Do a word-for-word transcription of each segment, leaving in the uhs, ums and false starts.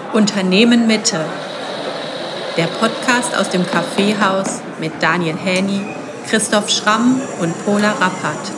Unternehmen Mitte, der Podcast aus dem Kaffeehaus mit Daniel Häni, Christoph Schramm und Pola Rappert.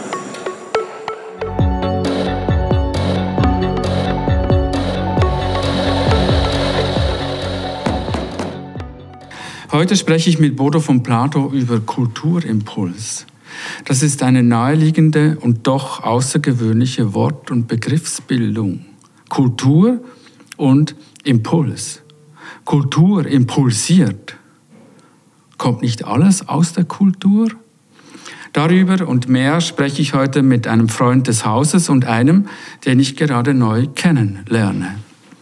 Heute spreche ich mit Bodo von Plato über Kulturimpuls. Das ist eine naheliegende und doch außergewöhnliche Wort- und Begriffsbildung. Kultur und Impuls. Kultur impulsiert. Kommt nicht alles aus der Kultur? Darüber und mehr spreche ich heute mit einem Freund des Hauses und einem, den ich gerade neu kennenlerne.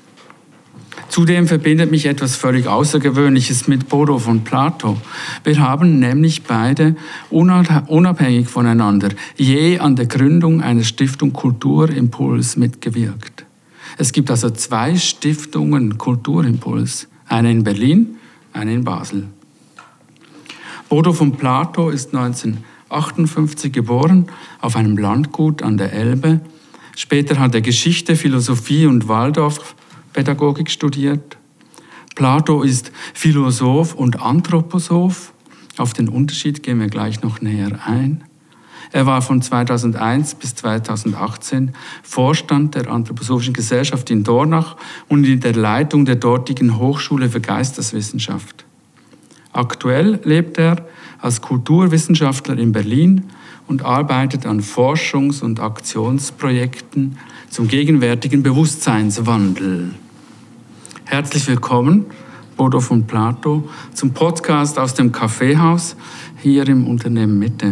Zudem verbindet mich etwas völlig Außergewöhnliches mit Bodo von Plato. Wir haben nämlich beide unabhängig voneinander je an der Gründung einer Stiftung Kulturimpuls mitgewirkt. Es gibt also zwei Stiftungen Kulturimpuls, eine in Berlin, eine in Basel. Bodo von Plato ist neunzehnhundertachtundfünfzig geboren auf einem Landgut an der Elbe. Später hat er Geschichte, Philosophie und Waldorfpädagogik studiert. Plato ist Philosoph und Anthroposoph. Auf den Unterschied gehen wir gleich noch näher ein. Er war von zweitausendeins bis zweitausendachtzehn Vorstand der Anthroposophischen Gesellschaft in Dornach und in der Leitung der dortigen Hochschule für Geisteswissenschaft. Aktuell lebt er als Kulturwissenschaftler in Berlin und arbeitet an Forschungs- und Aktionsprojekten zum gegenwärtigen Bewusstseinswandel. Herzlich willkommen, Bodo von Plato, zum Podcast aus dem Kaffeehaus hier im Unternehmen Mitte.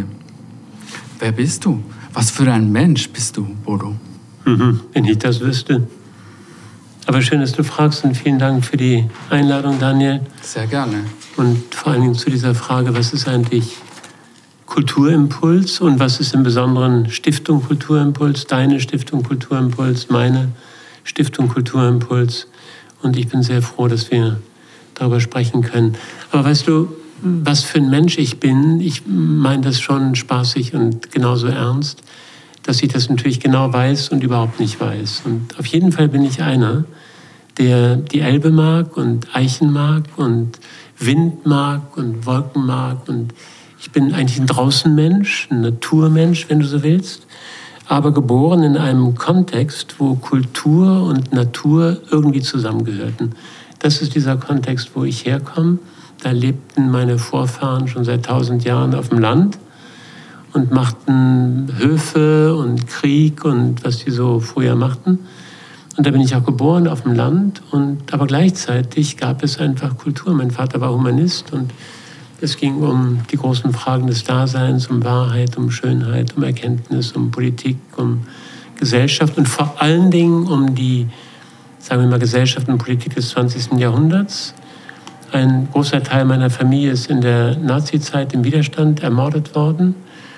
Wer bist du? Was für ein Mensch bist du, Bodo? Mhm, wenn ich das wüsste. Aber schön, dass du fragst und vielen Dank für die Einladung, Daniel. Sehr gerne. Und vor allen Dingen zu dieser Frage, was ist eigentlich Kulturimpuls und was ist im Besonderen Stiftung Kulturimpuls, deine Stiftung Kulturimpuls, meine Stiftung Kulturimpuls. Und ich bin sehr froh, dass wir darüber sprechen können. Aber weißt du, was für ein Mensch ich bin, ich meine das schon spaßig und genauso ernst, dass ich das natürlich genau weiß und überhaupt nicht weiß. Und auf jeden Fall bin ich einer, der die Elbe mag und Eichen mag und Wind mag und Wolken mag. Und ich bin eigentlich ein Draußenmensch, ein Naturmensch, wenn du so willst, aber geboren in einem Kontext, wo Kultur und Natur irgendwie zusammengehörten. Das ist dieser Kontext, wo ich herkomme. Da lebten meine Vorfahren schon seit tausend Jahren auf dem Land und machten Höfe und Krieg und was die so früher machten. Und da bin ich auch geboren auf dem Land. Und, aber gleichzeitig gab es einfach Kultur. Mein Vater war Humanist und es ging um die großen Fragen des Daseins, um Wahrheit, um Schönheit, um Erkenntnis, um Politik, um Gesellschaft und vor allen Dingen um die, sagen wir mal, Gesellschaft und Politik des zwanzigsten Jahrhunderts. Ein großer Teil meiner Familie ist in der Nazizeit im Widerstand ermordet worden.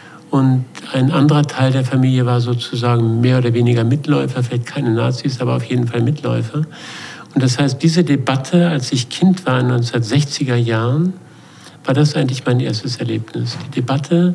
Und ein anderer Teil der Familie war sozusagen mehr oder weniger Mitläufer, vielleicht keine Nazis, aber auf jeden Fall Mitläufer. Und das heißt, diese Debatte, als ich Kind war in den neunzehnhundertsechziger Jahren, war das eigentlich mein erstes Erlebnis. Die Debatte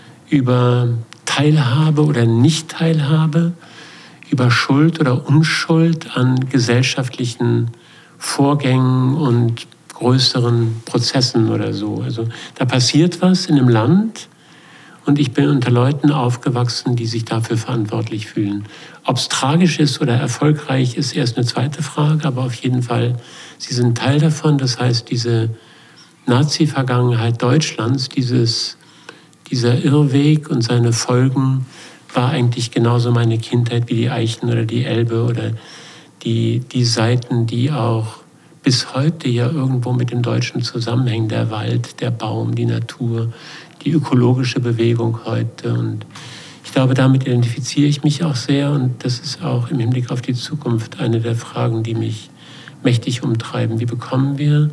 über Teilhabe oder Nicht-Teilhabe, über Schuld oder Unschuld an gesellschaftlichen Vorgängen und größeren Prozessen oder so. Also da passiert was in einem Land und ich bin unter Leuten aufgewachsen, die sich dafür verantwortlich fühlen. Ob es tragisch ist oder erfolgreich, ist erst eine zweite Frage, aber auf jeden Fall, sie sind Teil davon. Das heißt, diese Nazi-Vergangenheit Deutschlands, dieses, dieser Irrweg und seine Folgen, war eigentlich genauso meine Kindheit wie die Eichen oder die Elbe oder die, die Seiten, die auch bis heute ja irgendwo mit dem Deutschen zusammenhängen, der Wald, der Baum, die Natur, die ökologische Bewegung heute. Und ich glaube, damit identifiziere ich mich auch sehr und das ist auch im Hinblick auf die Zukunft eine der Fragen, die mich mächtig umtreiben. Wie bekommen wir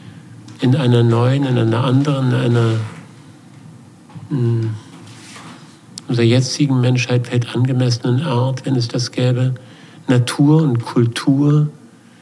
in einer neuen, in einer anderen, in einer mh, unserer jetzigen Menschheit vielleicht angemessenen Art, wenn es das gäbe, Natur und Kultur,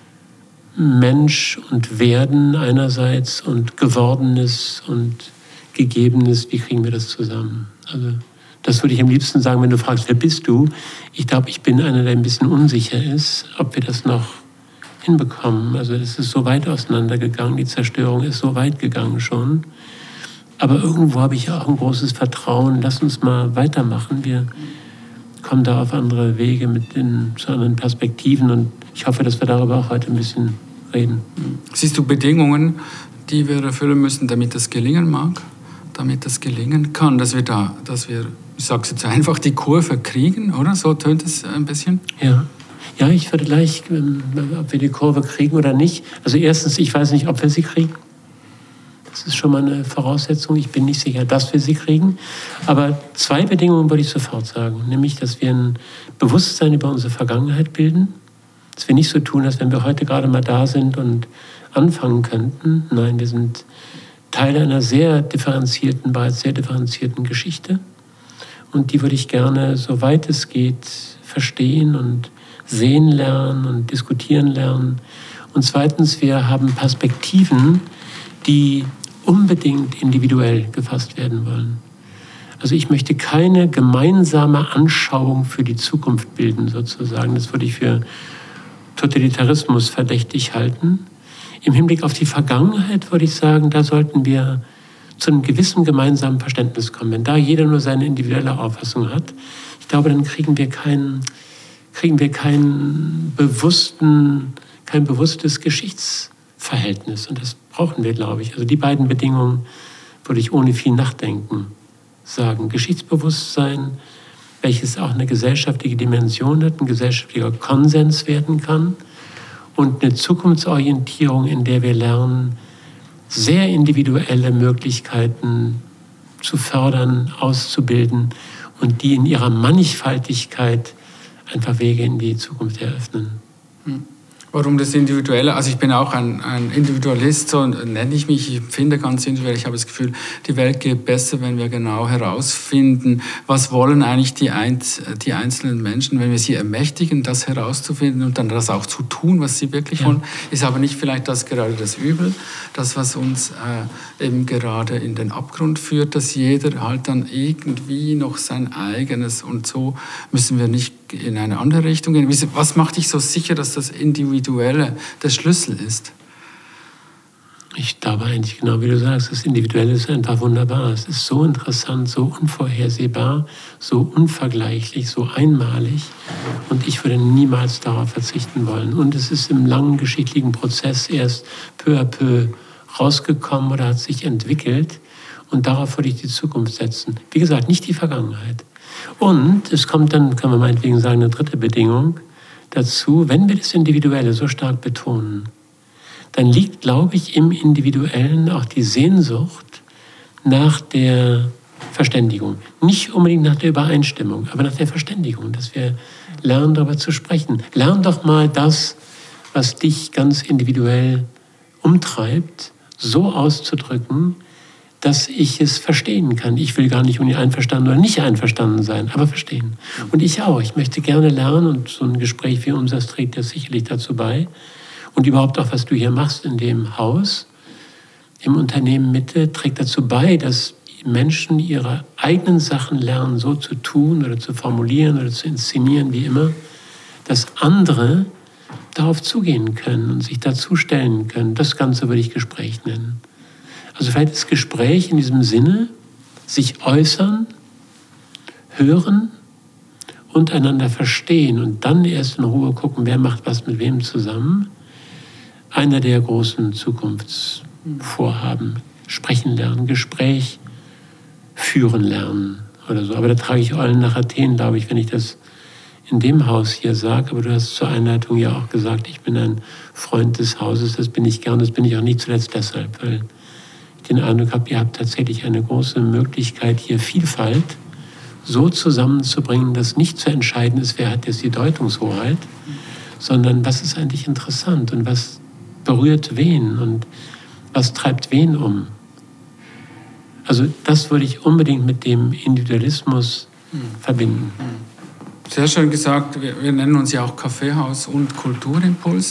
Mensch und Werden einerseits und Gewordenes und Gegebenes, wie kriegen wir das zusammen? Also das würde ich am liebsten sagen, wenn du fragst, wer bist du? Ich glaube, ich bin einer, der ein bisschen unsicher ist, ob wir das noch hinbekommen. Also es ist so weit auseinandergegangen, die Zerstörung ist so weit gegangen schon. Aber irgendwo habe ich auch ein großes Vertrauen, lass uns mal weitermachen. Wir kommen da auf andere Wege mit den, zu anderen Perspektiven und ich hoffe, dass wir darüber auch heute ein bisschen reden. Siehst du Bedingungen, die wir erfüllen müssen, damit das gelingen mag? Damit das gelingen kann, dass wir da, dass wir, ich sage es jetzt einfach, die Kurve kriegen, oder? So tönt es ein bisschen? Ja. Ja, ich werde gleich, ob wir die Kurve kriegen oder nicht. Also erstens, ich weiß nicht, ob wir sie kriegen. Das ist schon mal eine Voraussetzung. Ich bin nicht sicher, dass wir sie kriegen. Aber zwei Bedingungen würde ich sofort sagen. Nämlich, dass wir ein Bewusstsein über unsere Vergangenheit bilden. Dass wir nicht so tun, als wenn wir heute gerade mal da sind und anfangen könnten. Nein, wir sind Teil einer sehr differenzierten, bereits sehr differenzierten Geschichte. Und die würde ich gerne, soweit es geht, verstehen und sehen lernen und diskutieren lernen. Und zweitens, wir haben Perspektiven, die unbedingt individuell gefasst werden wollen. Also ich möchte keine gemeinsame Anschauung für die Zukunft bilden, sozusagen. Das würde ich für Totalitarismus verdächtig halten. Im Hinblick auf die Vergangenheit würde ich sagen, da sollten wir zu einem gewissen gemeinsamen Verständnis kommen. Wenn da jeder nur seine individuelle Auffassung hat, ich glaube, dann kriegen wir keinen, kriegen wir keinen bewussten, kein bewusstes Geschichtsverhältnis. Und das brauchen wir, glaube ich. Also die beiden Bedingungen würde ich ohne viel Nachdenken sagen. Geschichtsbewusstsein, welches auch eine gesellschaftliche Dimension hat, ein gesellschaftlicher Konsens werden kann und eine Zukunftsorientierung, in der wir lernen, sehr individuelle Möglichkeiten zu fördern, auszubilden und die in ihrer Mannigfaltigkeit einfach Wege in die Zukunft eröffnen. Hm. Warum das Individuelle? Also ich bin auch ein, ein Individualist, so nenne ich mich. Ich empfinde ganz individuell. Ich habe das Gefühl, die Welt geht besser, wenn wir genau herausfinden, was wollen eigentlich die, Einz- die einzelnen Menschen, wenn wir sie ermächtigen, das herauszufinden und dann das auch zu tun, was sie wirklich ja. wollen. Ist aber nicht vielleicht das gerade das Übel, das, was uns äh, eben gerade in den Abgrund führt, dass jeder halt dann irgendwie noch sein eigenes und so müssen wir nicht in eine andere Richtung gehen. Was macht dich so sicher, dass das Individuelle der Schlüssel ist? Ich glaube eigentlich genau, wie du sagst, das Individuelle ist einfach wunderbar. Es ist so interessant, so unvorhersehbar, so unvergleichlich, so einmalig. Und ich würde niemals darauf verzichten wollen. Und es ist im langen geschichtlichen Prozess erst peu à peu rausgekommen oder hat sich entwickelt. Und darauf würde ich die Zukunft setzen. Wie gesagt, nicht die Vergangenheit. Und es kommt dann, kann man meinetwegen sagen, eine dritte Bedingung dazu. Wenn wir das Individuelle so stark betonen, dann liegt, glaube ich, im Individuellen auch die Sehnsucht nach der Verständigung. Nicht unbedingt nach der Übereinstimmung, aber nach der Verständigung, dass wir lernen, darüber zu sprechen. Lern doch mal das, was dich ganz individuell umtreibt, so auszudrücken, dass ich es verstehen kann. Ich will gar nicht einverstanden oder nicht einverstanden sein, aber verstehen. Und ich auch. Ich möchte gerne lernen und so ein Gespräch wie unseres trägt ja sicherlich dazu bei. Und überhaupt auch, was du hier machst in dem Haus, im Unternehmen Mitte, trägt dazu bei, dass Menschen ihre eigenen Sachen lernen, so zu tun oder zu formulieren oder zu inszenieren, wie immer, dass andere darauf zugehen können und sich dazu stellen können. Das Ganze würde ich Gespräch nennen. Also vielleicht das Gespräch in diesem Sinne, sich äußern, hören und einander verstehen und dann erst in Ruhe gucken, wer macht was mit wem zusammen. Einer der großen Zukunftsvorhaben. Sprechen lernen, Gespräch führen lernen oder so. Aber da trage ich Eulen nach Athen, glaube ich, wenn ich das in dem Haus hier sage. Aber du hast zur Einleitung ja auch gesagt, ich bin ein Freund des Hauses. Das bin ich gern, das bin ich auch nicht zuletzt deshalb, weil ich den Eindruck habe, ihr habt tatsächlich eine große Möglichkeit, hier Vielfalt so zusammenzubringen, dass nicht zu entscheiden ist, wer hat jetzt die Deutungshoheit, sondern was ist eigentlich interessant und was berührt wen und was treibt wen um. Also das würde ich unbedingt mit dem Individualismus mhm. verbinden. sehr schön gesagt. Wir, wir nennen uns ja auch Kaffeehaus und Kulturimpuls.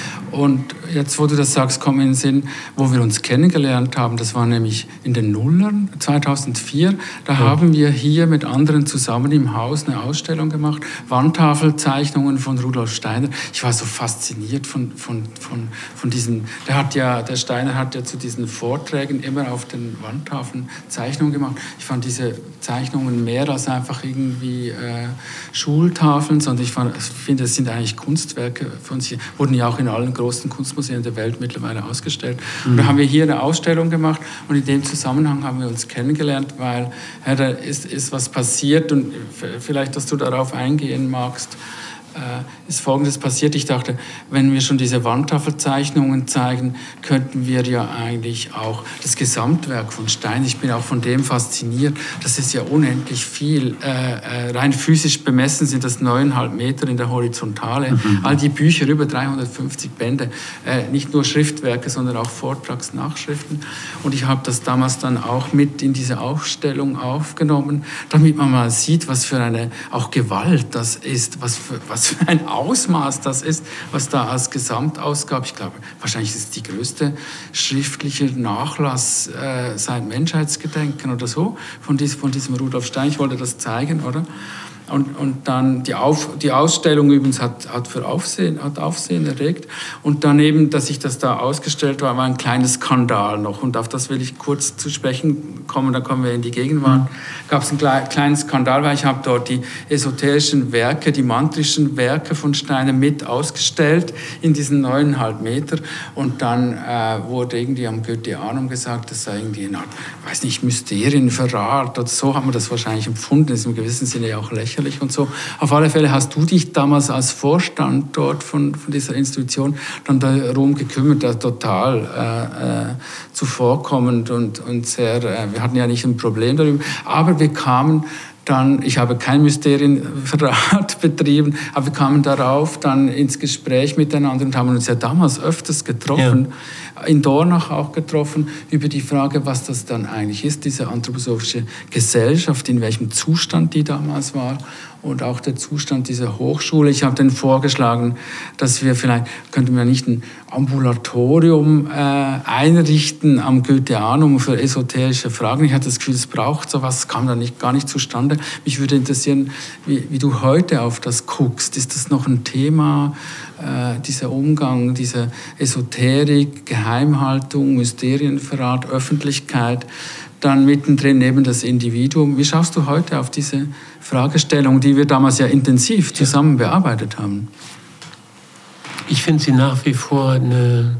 Und jetzt, wo du das sagst, kommt mir in den Sinn, wo wir uns kennengelernt haben. Das war nämlich in den Nullern, zweitausendvier. Da ja. haben wir hier mit anderen zusammen im Haus eine Ausstellung gemacht. Wandtafelzeichnungen von Rudolf Steiner. Ich war so fasziniert von, von, von, von diesen... Der, hat ja, der Steiner hat ja zu diesen Vorträgen immer auf den Wandtafeln Zeichnungen gemacht. Ich fand diese Zeichnungen mehr als einfach irgendwie äh, Schultafeln, sondern ich, fand, ich finde, es sind eigentlich Kunstwerke von sich. Wurden ja auch in allen großen Kunstmuseen der Welt mittlerweile ausgestellt. Mhm. Und da haben wir hier eine Ausstellung gemacht und in dem Zusammenhang haben wir uns kennengelernt, weil ja, da ist, ist was passiert und vielleicht, dass du darauf eingehen magst, äh, ist Folgendes passiert. Ich dachte, wenn wir schon diese Wandtafelzeichnungen zeigen, könnten wir ja eigentlich auch das Gesamtwerk von Stein, ich bin auch von dem fasziniert, das ist ja unendlich viel. Äh, äh, rein physisch bemessen sind das neuneinhalb Meter in der Horizontale. Mhm. All die Bücher, über dreihundertfünfzig Bände, äh, nicht nur Schriftwerke, sondern auch Vortragsnachschriften. Und ich habe das damals dann auch mit in diese Ausstellung aufgenommen, damit man mal sieht, was für eine auch Gewalt das ist, was für, was für ein Ausmaß das ist, was da als Gesamtausgabe, ich glaube, wahrscheinlich ist es die größte schriftliche Nachlass äh, seit Menschheitsgedenken oder so, von, dies, von diesem Rudolf Steiner. Ich wollte das zeigen, oder? Und, und dann die, Auf, die Ausstellung übrigens hat, hat für Aufsehen, hat Aufsehen erregt. Und daneben, dass ich das da ausgestellt war, war ein kleines Skandal noch. Und auf das will ich kurz zu sprechen kommen, dann kommen wir in die Gegenwart. Gab es einen kleinen, kleinen Skandal, weil ich habe dort die esoterischen Werke, die mantrischen Werke von Steiner mit ausgestellt in diesen neuneinhalb Meter. Und dann äh, wurde irgendwie am Goetheanum gesagt, das sei irgendwie eine Art, weiß nicht, Mysterienverrat oder so hat man das wahrscheinlich empfunden. Das ist im gewissen Sinne ja auch lächerlich. Und so. Auf alle Fälle hast du dich damals als Vorstand dort von, von dieser Institution dann darum gekümmert, da total äh, äh, zuvorkommend und, und sehr, äh, wir hatten ja nicht ein Problem darüber, aber wir kamen dann, ich habe kein Mysterienverrat betrieben, aber wir kamen darauf dann ins Gespräch miteinander und haben uns ja damals öfters getroffen, ja. in Dornach auch getroffen, über die Frage, was das dann eigentlich ist, diese anthroposophische Gesellschaft, in welchem Zustand die damals war und auch der Zustand dieser Hochschule. Ich habe dann vorgeschlagen, dass wir vielleicht, könnten wir nicht ein Ambulatorium äh, einrichten am Goetheanum für esoterische Fragen. Ich hatte das Gefühl, es braucht sowas, kam da nicht, gar nicht zustande. Mich würde interessieren, wie, wie du heute auf das guckst. Ist das noch ein Thema, äh, dieser Umgang, diese Esoterik, Geheimhaltung, Mysterienverrat, Öffentlichkeit, dann mittendrin neben das Individuum. Wie schaust du heute auf diese Fragestellung, die wir damals ja intensiv zusammen bearbeitet haben? Ich finde sie nach wie vor eine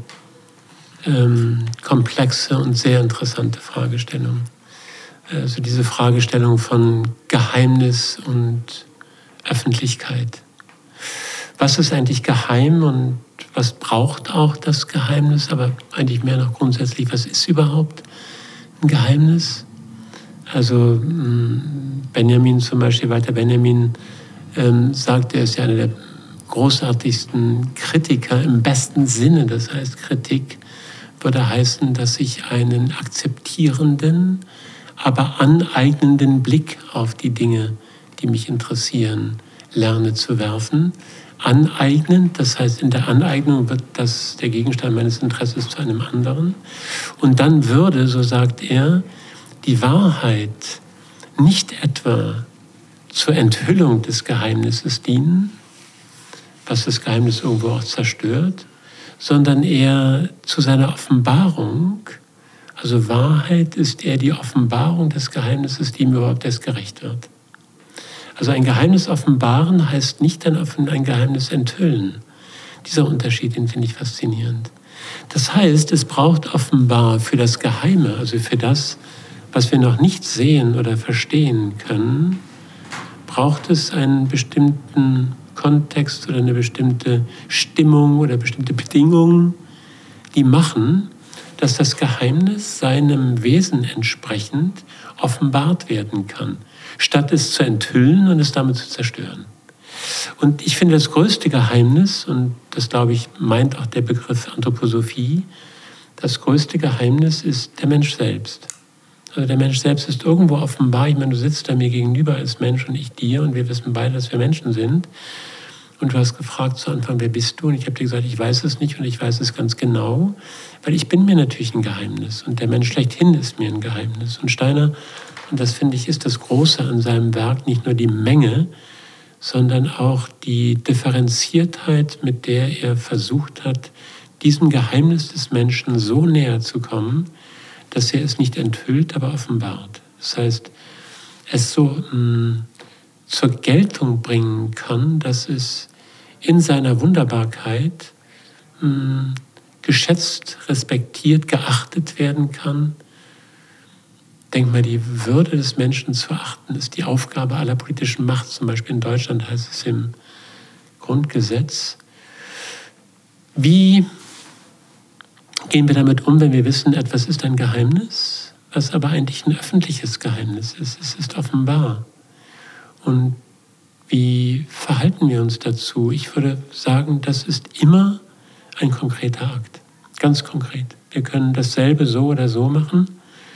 ähm, komplexe und sehr interessante Fragestellung. Also diese Fragestellung von Geheimnis und Öffentlichkeit. Was ist eigentlich geheim und was braucht auch das Geheimnis? Aber eigentlich mehr noch grundsätzlich, was ist überhaupt ein Geheimnis? Also Benjamin zum Beispiel, Walter Benjamin ähm, sagt, er ist ja einer der großartigsten Kritiker im besten Sinne. Das heißt, Kritik würde heißen, dass ich einen akzeptierenden, aber aneignenden Blick auf die Dinge, die mich interessieren, lerne zu werfen. Aneignend, das heißt, in der Aneignung wird das der Gegenstand meines Interesses zu einem anderen. Und dann würde, so sagt er, die Wahrheit nicht etwa zur Enthüllung des Geheimnisses dienen, was das Geheimnis irgendwo auch zerstört, sondern eher zu seiner Offenbarung. Also Wahrheit ist eher die Offenbarung des Geheimnisses, die ihm überhaupt erst gerecht wird. Also ein Geheimnis offenbaren heißt nicht dann ein Geheimnis enthüllen. Dieser Unterschied, den finde ich faszinierend. Das heißt, es braucht offenbar für das Geheime, also für das, was wir noch nicht sehen oder verstehen können, braucht es einen bestimmten Kontext oder eine bestimmte Stimmung oder bestimmte Bedingungen, die machen, dass das Geheimnis seinem Wesen entsprechend offenbart werden kann, statt es zu enthüllen und es damit zu zerstören. Und ich finde, das größte Geheimnis, und das, glaube ich, meint auch der Begriff Anthroposophie, das größte Geheimnis ist der Mensch selbst. Also der Mensch selbst ist irgendwo offenbar. Ich meine, du sitzt da mir gegenüber als Mensch und ich dir und wir wissen beide, dass wir Menschen sind. Und du hast gefragt zu Anfang, wer bist du? Und ich habe dir gesagt, ich weiß es nicht und ich weiß es ganz genau, weil ich bin mir natürlich ein Geheimnis und der Mensch schlechthin ist mir ein Geheimnis. Und Steiner, und das finde ich ist das Große an seinem Werk, nicht nur die Menge, sondern auch die Differenziertheit, mit der er versucht hat, diesem Geheimnis des Menschen so näher zu kommen, dass er es nicht enthüllt, aber offenbart. Das heißt, es so mh, zur Geltung bringen kann, dass es in seiner Wunderbarkeit mh, geschätzt, respektiert, geachtet werden kann. Denk mal, die Würde des Menschen zu achten, ist die Aufgabe aller politischen Macht. Zum Beispiel in Deutschland heißt es im Grundgesetz. Wie gehen wir damit um, wenn wir wissen, etwas ist ein Geheimnis, was aber eigentlich ein öffentliches Geheimnis ist? Es ist offenbar. Und wie verhalten wir uns dazu? Ich würde sagen, das ist immer ein konkreter Akt. Ganz konkret. Wir können dasselbe so oder so machen.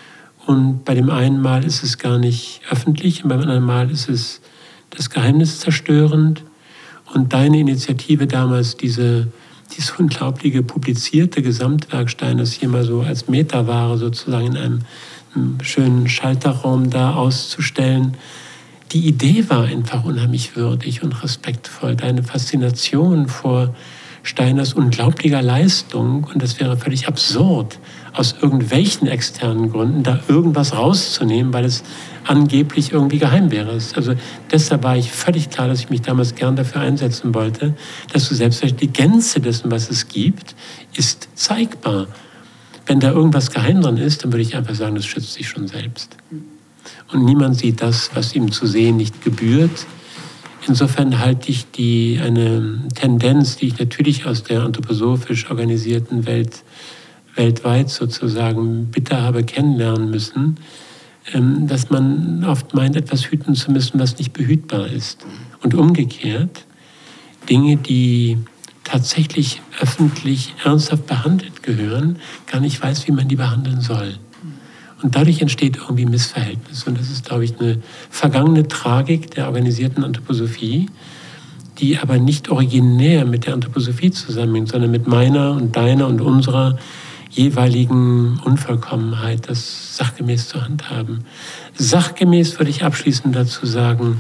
Und bei dem einen Mal ist es gar nicht öffentlich und beim anderen Mal ist es das Geheimnis zerstörend. Und deine Initiative damals, diese, dieses unglaubliche publizierte Gesamtwerk Steiners hier mal so als Metaware sozusagen in einem, einem schönen Schalterraum da auszustellen, die Idee war einfach unheimlich würdig und respektvoll. Deine Faszination vor Steiners unglaublicher Leistung, und das wäre völlig absurd, aus irgendwelchen externen Gründen da irgendwas rauszunehmen, weil es angeblich irgendwie geheim wäre. Also deshalb war ich völlig klar, dass ich mich damals gern dafür einsetzen wollte, dass du selbst die Gänze dessen, was es gibt, ist zeigbar. Wenn da irgendwas geheim dran ist, dann würde ich einfach sagen, das schützt sich schon selbst. Und niemand sieht das, was ihm zu sehen nicht gebührt. Insofern halte ich die, eine Tendenz, die ich natürlich aus der anthroposophisch organisierten Welt weltweit sozusagen bitter habe kennenlernen müssen, dass man oft meint, etwas hüten zu müssen, was nicht behütbar ist. Und umgekehrt, Dinge, die tatsächlich öffentlich ernsthaft behandelt gehören, gar nicht weiß, wie man die behandeln soll. Und dadurch entsteht irgendwie ein Missverhältnis. Und das ist, glaube ich, eine vergangene Tragik der organisierten Anthroposophie, die aber nicht originär mit der Anthroposophie zusammenhängt, sondern mit meiner und deiner und unserer jeweiligen Unvollkommenheit, das sachgemäß zu handhaben. Sachgemäß würde ich abschließend dazu sagen,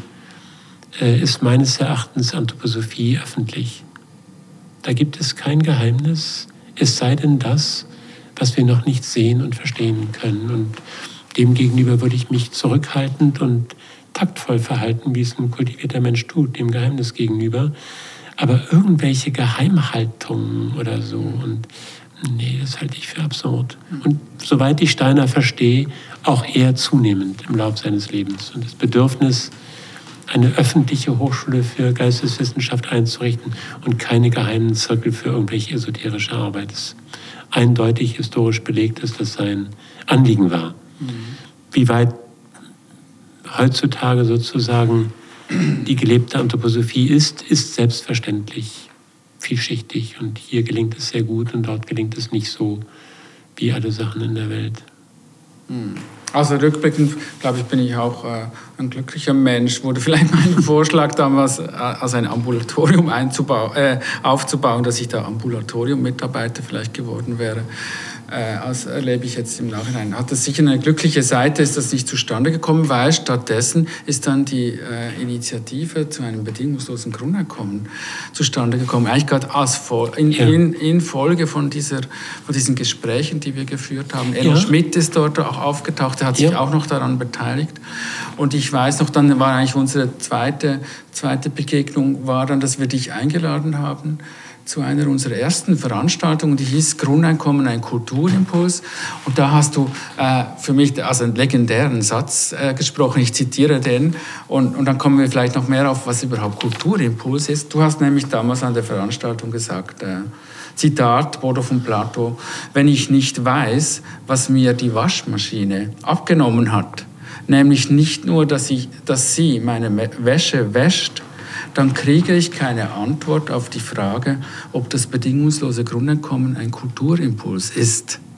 ist meines Erachtens Anthroposophie öffentlich. Da gibt es kein Geheimnis, es sei denn das, was wir noch nicht sehen und verstehen können. Und demgegenüber würde ich mich zurückhaltend und taktvoll verhalten, wie es ein kultivierter Mensch tut, dem Geheimnis gegenüber. Aber irgendwelche Geheimhaltungen oder so, und nee, das halte ich für absurd. Und soweit ich Steiner verstehe, auch eher zunehmend im Laufe seines Lebens. Und das Bedürfnis, eine öffentliche Hochschule für Geisteswissenschaft einzurichten und keine geheimen Zirkel für irgendwelche esoterische Arbeit. Das eindeutig historisch belegt ist, dass sein Anliegen war. Mhm. Wie weit heutzutage sozusagen die gelebte Anthroposophie ist, ist selbstverständlich vielschichtig. Und hier gelingt es sehr gut und dort gelingt es nicht so wie alle Sachen in der Welt. Mhm. Also rückblickend, glaube ich, bin ich auch äh, ein glücklicher Mensch. Wurde vielleicht mein Vorschlag damals, äh, als ein Ambulatorium einzubauen, äh, aufzubauen, dass ich da Ambulatorium-Mitarbeiter vielleicht geworden wäre. Äh, das erlebe ich jetzt im Nachhinein. Hat das sicher eine glückliche Seite, ist das nicht zustande gekommen, weil stattdessen ist dann die äh, Initiative zu einem bedingungslosen Grundeinkommen zustande gekommen. Eigentlich gerade als in, ja. in, in Folge von, dieser, von diesen Gesprächen, die wir geführt haben. Enno ja. Schmidt ist dort auch aufgetaucht, der hat sich ja. auch noch daran beteiligt. Und ich weiß noch, dann war eigentlich unsere zweite, zweite Begegnung, war dann, dass wir dich eingeladen haben zu einer unserer ersten Veranstaltungen, die hieß Grundeinkommen, ein Kulturimpuls. Und da hast du äh, für mich also einen legendären Satz äh, gesprochen, ich zitiere den, und, und dann kommen wir vielleicht noch mehr auf, was überhaupt Kulturimpuls ist. Du hast nämlich damals an der Veranstaltung gesagt, äh, Zitat, Bodo von Plato, wenn ich nicht weiß, was mir die Waschmaschine abgenommen hat, nämlich nicht nur, dass, ich, dass sie meine Wäsche wäscht, dann kriege ich keine Antwort auf die Frage, ob das bedingungslose Grundeinkommen ein Kulturimpuls ist.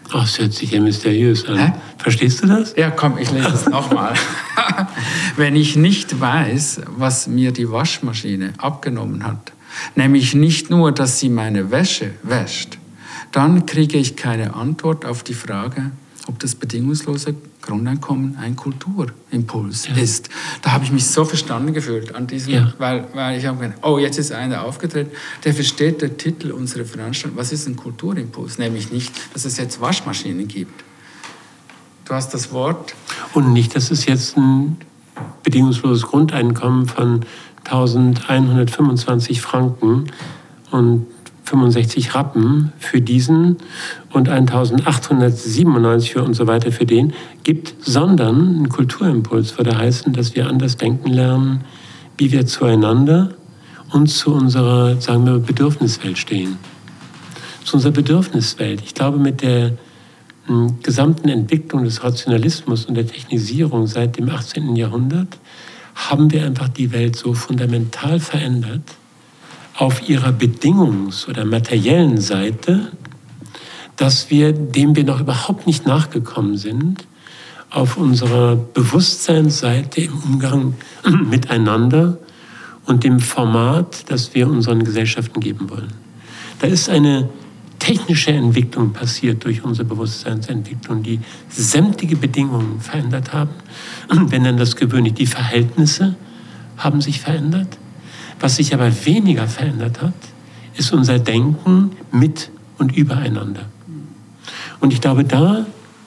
Oh, das hört sich ja mysteriös an. Hä? Verstehst du das? Ja, komm, ich lese es nochmal. Wenn ich nicht weiß, was mir die Waschmaschine abgenommen hat, nämlich nicht nur, dass sie meine Wäsche wäscht, dann kriege ich keine Antwort auf die Frage, ob das bedingungslose Grundeinkommen ein Kulturimpuls ja. ist. Da habe ich mich so verstanden gefühlt an diesem, ja. weil, weil ich habe gedacht, oh, jetzt ist einer aufgetreten, der versteht den Titel unserer Veranstaltung. Was ist ein Kulturimpuls? Nämlich nicht, dass es jetzt Waschmaschinen gibt. Du hast das Wort. Und nicht, dass es jetzt ein bedingungsloses Grundeinkommen von eintausendeinhundertfünfundzwanzig Franken und fünfundsechzig Rappen für diesen und eintausendachthundertsiebenundneunzig für und so weiter für den gibt, sondern ein Kulturimpuls würde heißen, dass wir anders denken lernen, wie wir zueinander und zu unserer, sagen wir, Bedürfniswelt stehen. Zu unserer Bedürfniswelt. Ich glaube, mit der m, gesamten Entwicklung des Rationalismus und der Technisierung seit dem achtzehnten Jahrhundert haben wir einfach die Welt so fundamental verändert, auf ihrer bedingungs- oder materiellen Seite, dass wir, dem wir noch überhaupt nicht nachgekommen sind, auf unserer Bewusstseinsseite im Umgang miteinander und dem Format, das wir unseren Gesellschaften geben wollen. Da ist eine technische Entwicklung passiert durch unsere Bewusstseinsentwicklung, die sämtliche Bedingungen verändert haben. Wir nennen das gewöhnlich, die Verhältnisse haben sich verändert. Was sich aber weniger verändert hat, ist unser Denken mit und übereinander. Und ich glaube, da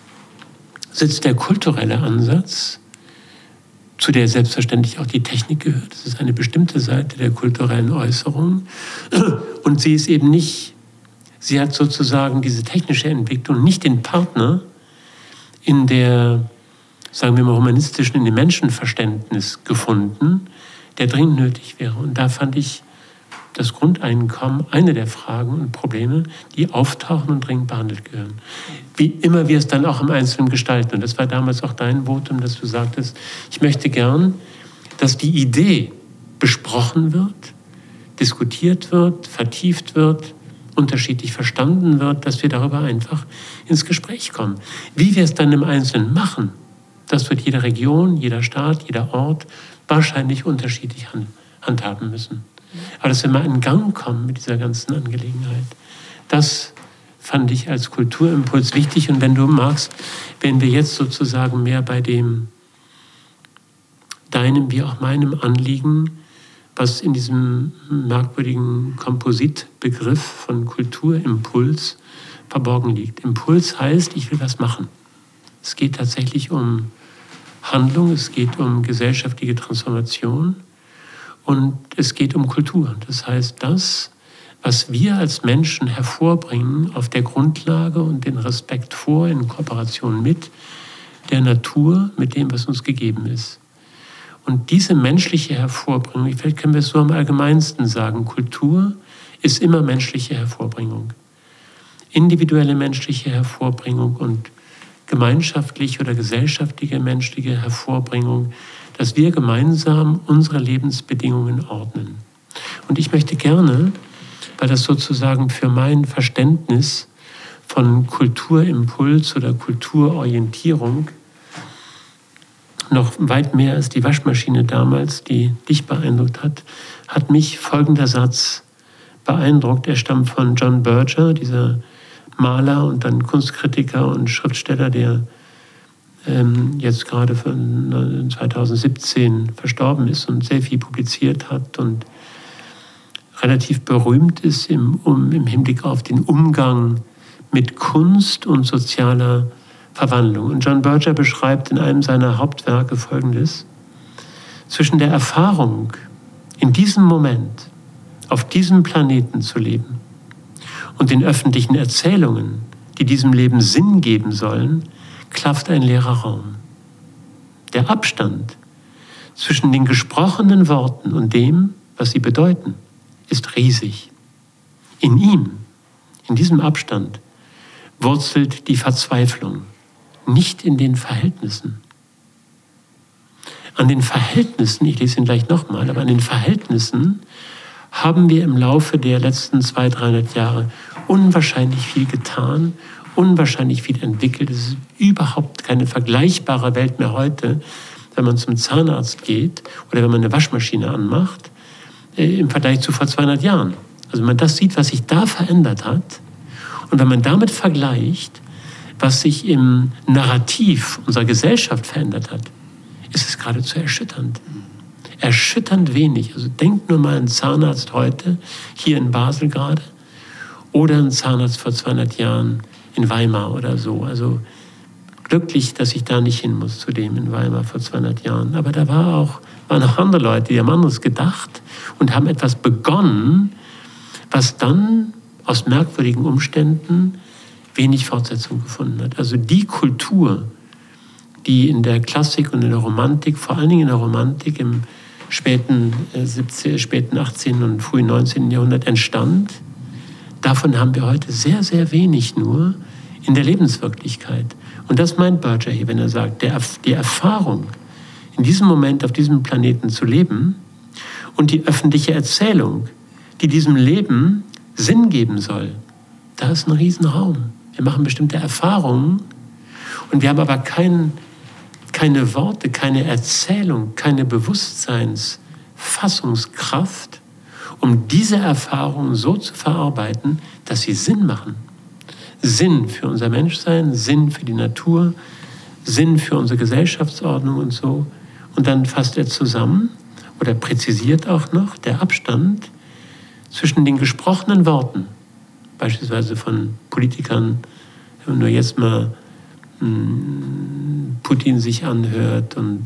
sitzt der kulturelle Ansatz, zu der selbstverständlich auch die Technik gehört. Das ist eine bestimmte Seite der kulturellen Äußerung. Und sie ist eben nicht, sie hat sozusagen diese technische Entwicklung nicht den Partner in der, sagen wir mal, humanistischen, in dem Menschenverständnis gefunden, der dringend nötig wäre. Und da fand ich das Grundeinkommen eine der Fragen und Probleme, die auftauchen und dringend behandelt gehören. Wie immer wir es dann auch im Einzelnen gestalten. Und das war damals auch dein Votum, dass du sagtest, ich möchte gern, dass die Idee besprochen wird, diskutiert wird, vertieft wird, unterschiedlich verstanden wird, dass wir darüber einfach ins Gespräch kommen. Wie wir es dann im Einzelnen machen, das wird jede Region, jeder Staat, jeder Ort wahrscheinlich unterschiedlich handhaben müssen. Aber dass wir mal in Gang kommen mit dieser ganzen Angelegenheit, das fand ich als Kulturimpuls wichtig. Und wenn du magst, wenn wir jetzt sozusagen mehr bei dem deinem wie auch meinem Anliegen, was in diesem merkwürdigen Kompositbegriff von Kulturimpuls verborgen liegt. Impuls heißt, ich will was machen. Es geht tatsächlich um Handlung, es geht um gesellschaftliche Transformation und es geht um Kultur. Das heißt, das, was wir als Menschen hervorbringen auf der Grundlage und den Respekt vor, in Kooperation mit der Natur, mit dem, was uns gegeben ist. Und diese menschliche Hervorbringung, vielleicht können wir es so am allgemeinsten sagen, Kultur ist immer menschliche Hervorbringung. Individuelle menschliche Hervorbringung und gemeinschaftliche oder gesellschaftliche menschliche Hervorbringung, dass wir gemeinsam unsere Lebensbedingungen ordnen. Und ich möchte gerne, weil das sozusagen für mein Verständnis von Kulturimpuls oder Kulturorientierung noch weit mehr als die Waschmaschine damals, die dich beeindruckt hat, hat mich folgender Satz beeindruckt. Er stammt von John Berger, dieser Maler und dann Kunstkritiker und Schriftsteller, der ähm, jetzt gerade von zweitausendsiebzehn verstorben ist und sehr viel publiziert hat und relativ berühmt ist im, um, im Hinblick auf den Umgang mit Kunst und sozialer Verwandlung. Und John Berger beschreibt in einem seiner Hauptwerke Folgendes: Zwischen der Erfahrung, in diesem Moment auf diesem Planeten zu leben, und den öffentlichen Erzählungen, die diesem Leben Sinn geben sollen, klafft ein leerer Raum. Der Abstand zwischen den gesprochenen Worten und dem, was sie bedeuten, ist riesig. In ihm, in diesem Abstand, wurzelt die Verzweiflung, nicht in den Verhältnissen. An den Verhältnissen, ich lese ihn gleich nochmal, aber an den Verhältnissen haben wir im Laufe der letzten zweihundert, dreihundert Jahre unwahrscheinlich viel getan, unwahrscheinlich viel entwickelt. Es ist überhaupt keine vergleichbare Welt mehr heute, wenn man zum Zahnarzt geht oder wenn man eine Waschmaschine anmacht, äh, im Vergleich zu vor zweihundert Jahren. Also wenn man das sieht, was sich da verändert hat, und wenn man damit vergleicht, was sich im Narrativ unserer Gesellschaft verändert hat, ist es geradezu erschütternd. Erschütternd wenig. Also denkt nur mal an einen Zahnarzt heute, hier in Basel gerade, oder einen Zahnarzt vor zweihundert Jahren in Weimar oder so. Also glücklich, dass ich da nicht hin muss zu dem in Weimar vor zweihundert Jahren. Aber da war auch, waren auch andere Leute, die haben anderes gedacht und haben etwas begonnen, was dann aus merkwürdigen Umständen wenig Fortsetzung gefunden hat. Also die Kultur, die in der Klassik und in der Romantik, vor allen Dingen in der Romantik im späten, äh, siebzehnten, späten achtzehnten und frühen neunzehnten Jahrhundert entstand, davon haben wir heute sehr, sehr wenig nur in der Lebenswirklichkeit. Und das meint Berger hier, wenn er sagt, der, die Erfahrung, in diesem Moment auf diesem Planeten zu leben und die öffentliche Erzählung, die diesem Leben Sinn geben soll, da ist ein Riesenraum. Wir machen bestimmte Erfahrungen und wir haben aber kein, keine Worte, keine Erzählung, keine Bewusstseinsfassungskraft, um diese Erfahrungen so zu verarbeiten, dass sie Sinn machen. Sinn für unser Menschsein, Sinn für die Natur, Sinn für unsere Gesellschaftsordnung und so. Und dann fasst er zusammen oder präzisiert auch noch der Abstand zwischen den gesprochenen Worten, beispielsweise von Politikern, wenn man nur jetzt mal mh, Putin sich anhört und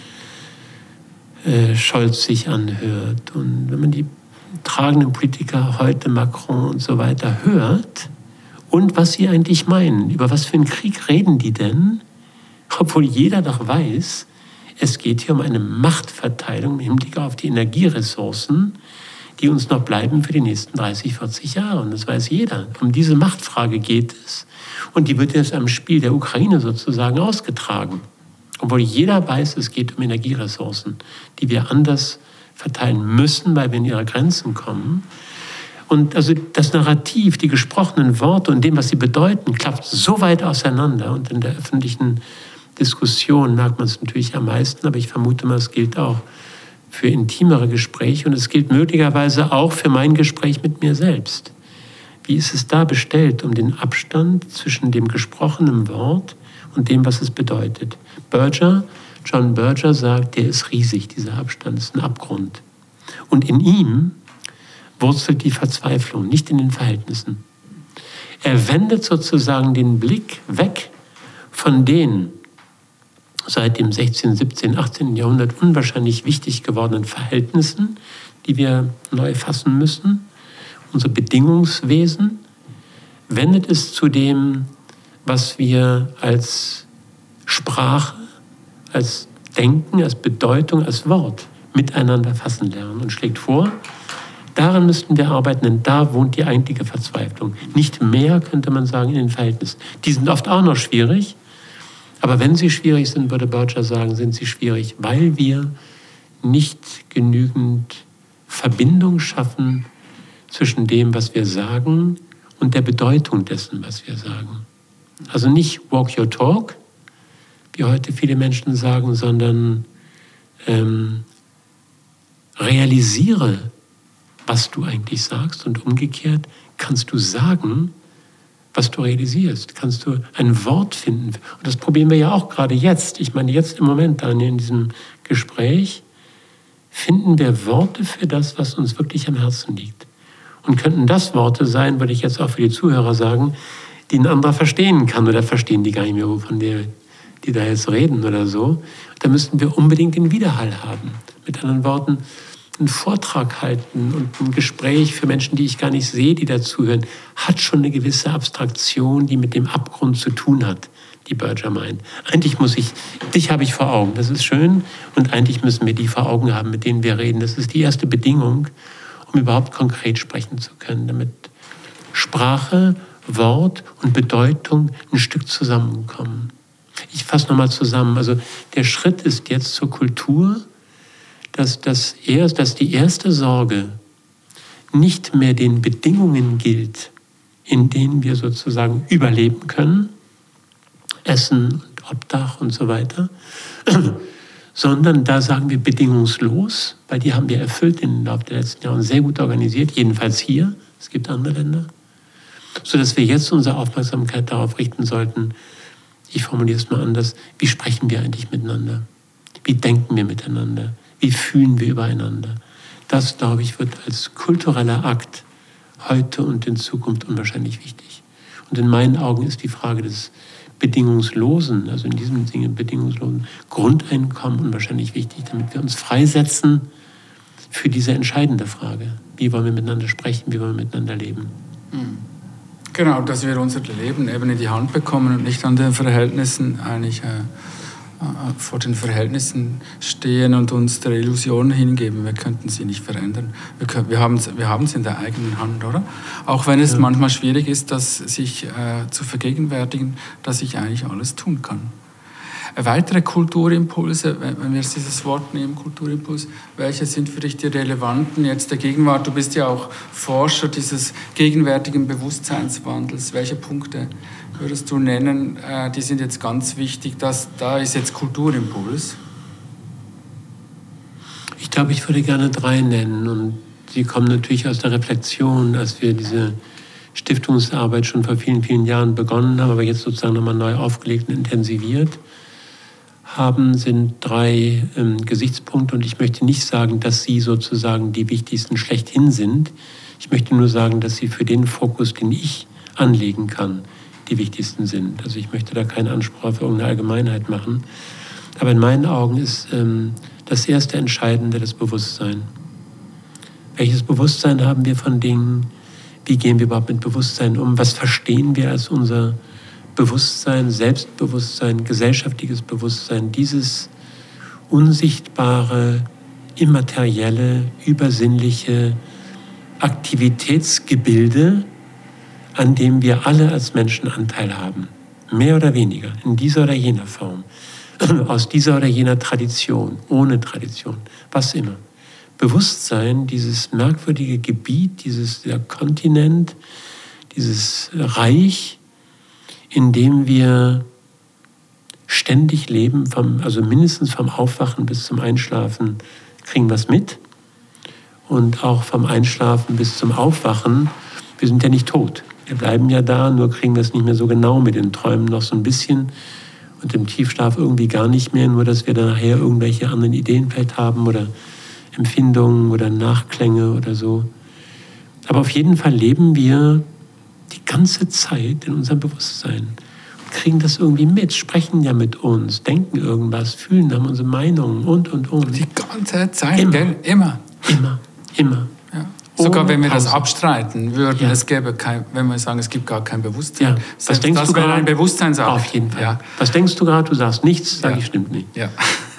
äh, Scholz sich anhört und wenn man die tragenden Politiker heute, Macron und so weiter, hört und was sie eigentlich meinen, über was für einen Krieg reden die denn, obwohl jeder doch weiß, es geht hier um eine Machtverteilung im Hinblick auf die Energieressourcen, die uns noch bleiben für die nächsten dreißig, vierzig Jahre. Und das weiß jeder. Um diese Machtfrage geht es. Und die wird jetzt am Spiel der Ukraine sozusagen ausgetragen. Obwohl jeder weiß, es geht um Energieressourcen, die wir anders verteilen müssen, weil wir in ihre Grenzen kommen. Und also das Narrativ, die gesprochenen Worte und dem, was sie bedeuten, klappt so weit auseinander. Und in der öffentlichen Diskussion merkt man es natürlich am meisten, aber ich vermute mal, es gilt auch für intimere Gespräche und es gilt möglicherweise auch für mein Gespräch mit mir selbst. Wie ist es da bestellt um den Abstand zwischen dem gesprochenen Wort und dem, was es bedeutet? Berger, John Berger sagt, der ist riesig, dieser Abstand, ist ein Abgrund. Und in ihm wurzelt die Verzweiflung, nicht in den Verhältnissen. Er wendet sozusagen den Blick weg von den seit dem sechzehnten, siebzehnten, achtzehnten Jahrhundert unwahrscheinlich wichtig gewordenen Verhältnissen, die wir neu fassen müssen, unser Bedingungswesen, wendet es zu dem, was wir als Sprache, als Denken, als Bedeutung, als Wort miteinander fassen lernen und schlägt vor, daran müssten wir arbeiten, denn da wohnt die eigentliche Verzweiflung. Nicht mehr, könnte man sagen, in den Verhältnissen. Die sind oft auch noch schwierig, aber wenn sie schwierig sind, würde Berger sagen, sind sie schwierig, weil wir nicht genügend Verbindung schaffen zwischen dem, was wir sagen und der Bedeutung dessen, was wir sagen. Also nicht walk your talk, wie heute viele Menschen sagen, sondern ähm, realisiere, was du eigentlich sagst und umgekehrt kannst du sagen, was du realisierst. Kannst du ein Wort finden. Und das probieren wir ja auch gerade jetzt. Ich meine, jetzt im Moment, Daniel, in diesem Gespräch, finden wir Worte für das, was uns wirklich am Herzen liegt. Und könnten das Worte sein, würde ich jetzt auch für die Zuhörer sagen, die ein anderer verstehen kann. Oder verstehen die gar nicht mehr, wovon die, die da jetzt reden oder so. Da müssten wir unbedingt den Widerhall haben. Mit anderen Worten, einen Vortrag halten und ein Gespräch für Menschen, die ich gar nicht sehe, die dazuhören, hat schon eine gewisse Abstraktion, die mit dem Abgrund zu tun hat, die Berger meint. Eigentlich muss ich, dich habe ich vor Augen, das ist schön, und eigentlich müssen wir die vor Augen haben, mit denen wir reden. Das ist die erste Bedingung, um überhaupt konkret sprechen zu können, damit Sprache, Wort und Bedeutung ein Stück zusammenkommen. Ich fasse nochmal zusammen. Also der Schritt ist jetzt zur Kultur, dass, das erst, dass die erste Sorge nicht mehr den Bedingungen gilt, in denen wir sozusagen überleben können, Essen und Obdach und so weiter, sondern da sagen wir bedingungslos, weil die haben wir erfüllt in den Laufe der letzten Jahre sehr gut organisiert, jedenfalls hier, es gibt andere Länder, sodass wir jetzt unsere Aufmerksamkeit darauf richten sollten, ich formuliere es mal anders, wie sprechen wir eigentlich miteinander? Wie denken wir miteinander? Wie fühlen wir übereinander? Das, glaube ich, wird als kultureller Akt heute und in Zukunft unwahrscheinlich wichtig. Und in meinen Augen ist die Frage des bedingungslosen, also in diesem Sinne bedingungslosen Grundeinkommen unwahrscheinlich wichtig, damit wir uns freisetzen für diese entscheidende Frage. Wie wollen wir miteinander sprechen, wie wollen wir miteinander leben? Genau, dass wir unser Leben eben in die Hand bekommen und nicht an den Verhältnissen eigentlich äh, vor den Verhältnissen stehen und uns der Illusion hingeben, wir könnten sie nicht verändern. Wir, können, wir haben es wir haben's in der eigenen Hand, oder? Auch wenn es ja. manchmal schwierig ist, das sich äh, zu vergegenwärtigen, dass ich eigentlich alles tun kann. Weitere Kulturimpulse, wenn wir jetzt dieses Wort nehmen, Kulturimpuls, welche sind für dich die relevanten jetzt der Gegenwart? Du bist ja auch Forscher dieses gegenwärtigen Bewusstseinswandels. Welche Punkte würdest du nennen, äh, die sind jetzt ganz wichtig, dass, da ist jetzt Kulturimpuls? Ich glaube, ich würde gerne drei nennen und sie kommen natürlich aus der Reflexion, als wir diese Stiftungsarbeit schon vor vielen, vielen Jahren begonnen haben, aber jetzt sozusagen nochmal neu aufgelegt und intensiviert haben, sind drei ähm, Gesichtspunkte und ich möchte nicht sagen, dass sie sozusagen die wichtigsten schlechthin sind. Ich möchte nur sagen, dass sie für den Fokus, den ich anlegen kann, die wichtigsten sind. Also ich möchte da keinen Anspruch auf irgendeine Allgemeinheit machen. Aber in meinen Augen ist ähm, das erste Entscheidende das Bewusstsein. Welches Bewusstsein haben wir von Dingen? Wie gehen wir überhaupt mit Bewusstsein um? Was verstehen wir als unser Bewusstsein, Selbstbewusstsein, gesellschaftliches Bewusstsein? Dieses unsichtbare, immaterielle, übersinnliche Aktivitätsgebilde, an dem wir alle als Menschen Anteil haben. Mehr oder weniger, in dieser oder jener Form, aus dieser oder jener Tradition, ohne Tradition, was immer. Bewusstsein, dieses merkwürdige Gebiet, dieses der Kontinent, dieses Reich, in dem wir ständig leben, vom, also mindestens vom Aufwachen bis zum Einschlafen kriegen wir es mit. Und auch vom Einschlafen bis zum Aufwachen, wir sind ja nicht tot. Wir bleiben ja da, nur kriegen wir es nicht mehr so genau mit den Träumen noch so ein bisschen und im Tiefschlaf irgendwie gar nicht mehr, nur dass wir dann nachher irgendwelche anderen Ideen vielleicht haben oder Empfindungen oder Nachklänge oder so. Aber auf jeden Fall leben wir die ganze Zeit in unserem Bewusstsein und kriegen das irgendwie mit, sprechen ja mit uns, denken irgendwas, fühlen, haben unsere Meinungen und, und, und. Die ganze Zeit, immer. Gell? Immer. Immer, immer. Ja. Sogar wenn wir Pause. das abstreiten würden, Ja. es gäbe kein, wenn wir sagen, es gibt gar kein Bewusstsein. Ja. Was denkst das du wäre gerade? ein Bewusstseinsakt. Auf jeden Fall. Ja. Was denkst du gerade? Du sagst nichts, sage Ja. ich, stimmt nicht. Ja.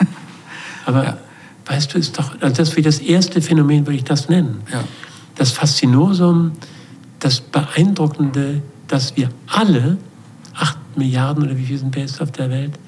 Aber Ja. weißt du, ist doch, also das für das erste Phänomen würde ich das nennen. Ja. Das Faszinosum, das Beeindruckende, dass wir alle, acht Milliarden oder wie viel sind wir jetzt auf der Welt,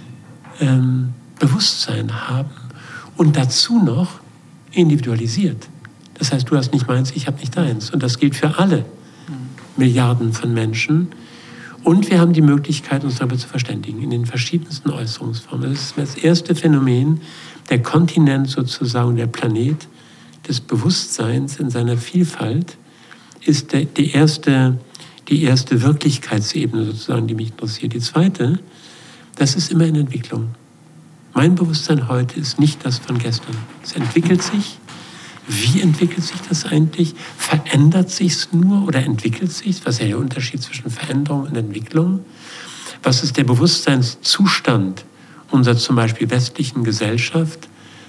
ähm, Bewusstsein haben und dazu noch individualisiert. Das heißt, du hast nicht meins, ich habe nicht deins. Und das gilt für alle Milliarden von Menschen. Und wir haben die Möglichkeit, uns darüber zu verständigen, in den verschiedensten Äußerungsformen. Das ist das erste Phänomen, der Kontinent sozusagen, der Planet des Bewusstseins in seiner Vielfalt, ist der, die, erste, die erste Wirklichkeitsebene sozusagen, die mich interessiert. Die zweite, das ist immer in Entwicklung. Mein Bewusstsein heute ist nicht das von gestern. Es entwickelt sich. Wie entwickelt sich das eigentlich? Verändert sich es nur oder entwickelt sich es? Was ist ja der Unterschied zwischen Veränderung und Entwicklung? Was ist der Bewusstseinszustand unserer zum Beispiel westlichen Gesellschaft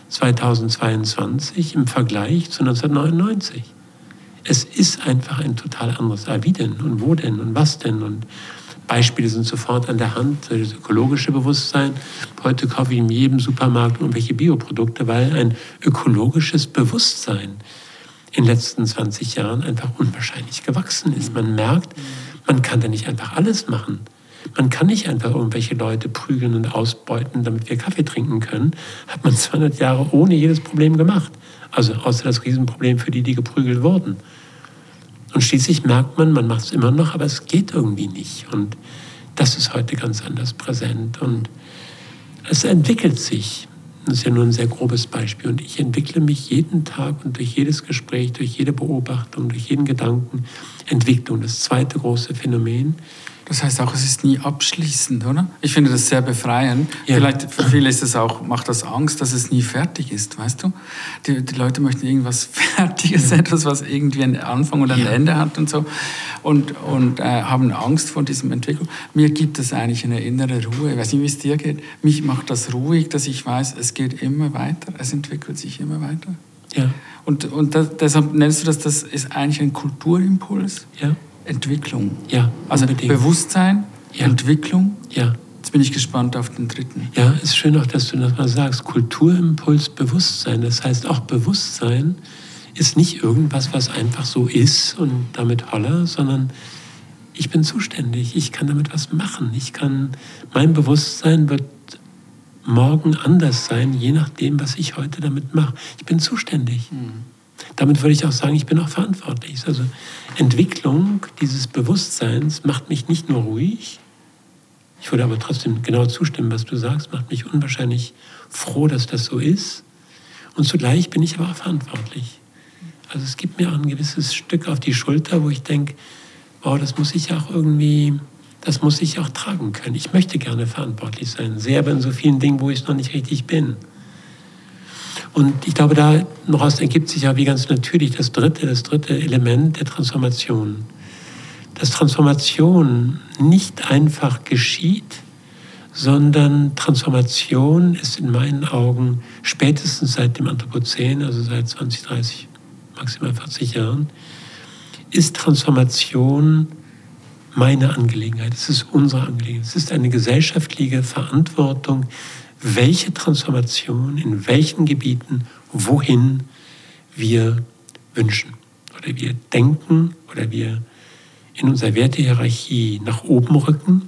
zweitausendzweiundzwanzig im Vergleich zu neunzehnhundertneunundneunzig? Es ist einfach ein total anderes. Ah, wie denn und wo denn und was denn? Und Beispiele sind sofort an der Hand. Das ökologische Bewusstsein. Heute kaufe ich in jedem Supermarkt irgendwelche Bioprodukte, weil ein ökologisches Bewusstsein in den letzten zwanzig Jahren einfach unwahrscheinlich gewachsen ist. Man merkt, man kann da nicht einfach alles machen. Man kann nicht einfach irgendwelche Leute prügeln und ausbeuten, damit wir Kaffee trinken können. Hat man zweihundert Jahre ohne jedes Problem gemacht. Also außer das Riesenproblem für die, die geprügelt wurden. Und schließlich merkt man, man macht es immer noch, aber es geht irgendwie nicht. Und das ist heute ganz anders präsent. Und es entwickelt sich. Das ist ja nur ein sehr grobes Beispiel. Und ich entwickle mich jeden Tag und durch jedes Gespräch, durch jede Beobachtung, durch jeden Gedanken. Entwicklung, das zweite große Phänomen. Das heißt auch, es ist nie abschließend, oder? Ich finde das sehr befreiend. Ja. Vielleicht für viele ist es auch, macht das Angst, dass es nie fertig ist, weißt du? Die, die Leute möchten irgendwas Fertiges, ja. etwas, was irgendwie einen Anfang und ein ja. Ende hat und so. Und, und äh, haben Angst vor diesem Entwicklung. Mir gibt es eigentlich eine innere Ruhe. Ich weiß nicht, wie es dir geht. Mich macht das ruhig, dass ich weiß, es geht immer weiter. Es entwickelt sich immer weiter. Ja. Und, und das, deshalb nennst du das, das ist eigentlich ein Kulturimpuls? Ja. Entwicklung. Ja, also unbedingt. Bewusstsein, ja. Entwicklung. Ja. Jetzt bin ich gespannt auf den dritten. Ja, ist schön auch, dass du das mal sagst. Kulturimpuls, Bewusstsein. Das heißt, auch Bewusstsein ist nicht irgendwas, was einfach so ist und damit holla, sondern ich bin zuständig. Ich kann damit was machen. Ich kann, mein Bewusstsein wird morgen anders sein, je nachdem, was ich heute damit mache. Ich bin zuständig. Mhm. Damit würde ich auch sagen, ich bin auch verantwortlich. Also Entwicklung dieses Bewusstseins macht mich nicht nur ruhig, ich würde aber trotzdem genau zustimmen, was du sagst, macht mich unwahrscheinlich froh, dass das so ist. Und zugleich bin ich aber auch verantwortlich. Also es gibt mir auch ein gewisses Stück auf die Schulter, wo ich denke, wow, das muss ich auch irgendwie, das muss ich auch tragen können. Ich möchte gerne verantwortlich sein, sehe aber in so vielen Dingen, wo ich noch nicht richtig bin. Und ich glaube, daraus ergibt sich ja wie ganz natürlich das dritte, das dritte Element der Transformation. Dass Transformation nicht einfach geschieht, sondern Transformation ist in meinen Augen spätestens seit dem Anthropozän, also seit zwanzig, dreißig, maximal vierzig Jahren, ist Transformation meine Angelegenheit. Es ist unsere Angelegenheit. Es ist eine gesellschaftliche Verantwortung, welche Transformation in welchen Gebieten, wohin wir wünschen oder wir denken oder wir in unserer Wertehierarchie nach oben rücken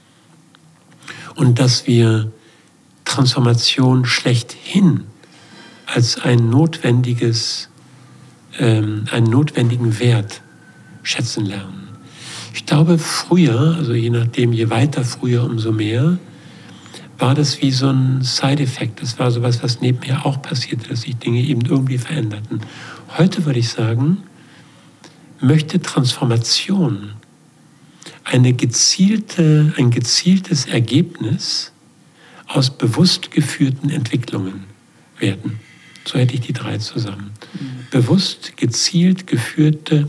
und dass wir Transformation schlechthin als ein notwendiges, ähm, einen notwendigen Wert schätzen lernen. Ich glaube, früher, also je nachdem, je weiter früher, umso mehr, war das wie so ein Side-Effekt. Das war sowas, was nebenher auch passierte, dass sich Dinge eben irgendwie veränderten. Heute würde ich sagen, möchte Transformation eine gezielte, ein gezieltes Ergebnis aus bewusst geführten Entwicklungen werden. So hätte ich die drei zusammen. Mhm. Bewusst, gezielt geführte,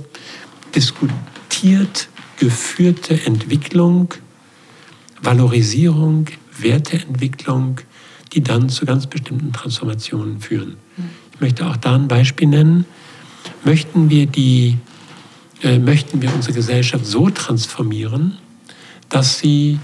diskutiert geführte Entwicklung, Valorisierung, Werteentwicklung, die dann zu ganz bestimmten Transformationen führen. Ich möchte auch da ein Beispiel nennen. Möchten wir, die, äh, möchten wir unsere Gesellschaft so transformieren, dass sie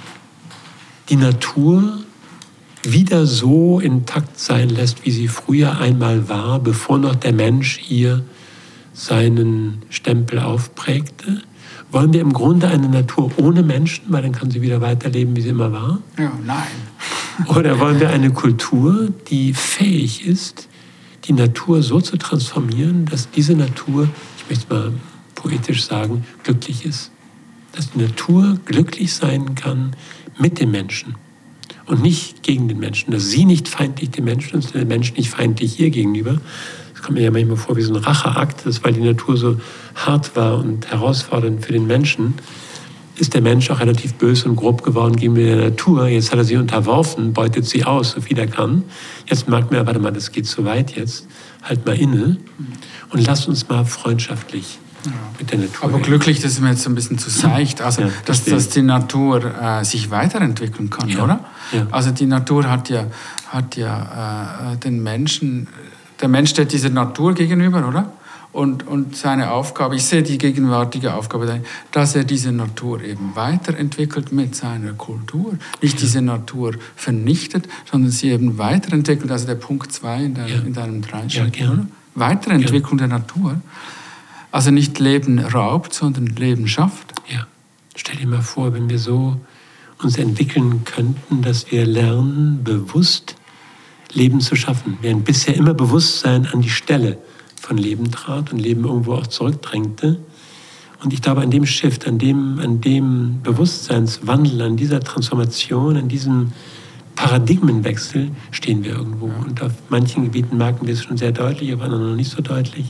die Natur wieder so intakt sein lässt, wie sie früher einmal war, bevor noch der Mensch ihr seinen Stempel aufprägte? Wollen wir im Grunde eine Natur ohne Menschen, weil dann kann sie wieder weiterleben, wie sie immer war? Ja, nein. Oder wollen wir eine Kultur, die fähig ist, die Natur so zu transformieren, dass diese Natur, ich möchte es mal poetisch sagen, glücklich ist? Dass die Natur glücklich sein kann mit dem Menschen und nicht gegen den Menschen. Dass sie nicht feindlich dem Menschen ist, der Mensch nicht feindlich ihr gegenüber. Das kommt mir ja manchmal vor wie so ein Racheakt, dass, weil die Natur so hart war und herausfordernd für den Menschen, ist der Mensch auch relativ böse und grob geworden gegenüber der Natur. Jetzt hat er sie unterworfen, beutet sie aus, so viel er kann. Jetzt merkt man, warte mal, das geht zu weit jetzt. Halt mal inne und lass uns mal freundschaftlich ja. mit der Natur Aber reden. Glücklich, das ist mir jetzt so ein bisschen zu seicht. Also, ja, dass, dass die Natur äh, sich weiterentwickeln kann, ja. oder? Ja. Also die Natur hat ja, hat ja äh, den Menschen, der Mensch steht dieser Natur gegenüber, oder? Und, und seine Aufgabe, ich sehe die gegenwärtige Aufgabe, dass er diese Natur eben weiterentwickelt mit seiner Kultur. Nicht ja. diese Natur vernichtet, sondern sie eben weiterentwickelt. Also der Punkt zwei in, dein, ja. in deinem Dreischritt. Ja, Weiterentwicklung ja. der Natur. Also nicht Leben raubt, sondern Leben schafft. Ja. Stell dir mal vor, wenn wir so uns entwickeln könnten, dass wir lernen, bewusst Leben zu schaffen. Während bisher immer Bewusstsein an die Stelle von Leben trat und Leben irgendwo auch zurückdrängte, Und ich glaube, an dem Shift, an dem, an dem Bewusstseinswandel, an dieser Transformation, an diesem Paradigmenwechsel stehen wir irgendwo. Und auf manchen Gebieten merken wir es schon sehr deutlich, auf anderen noch nicht so deutlich.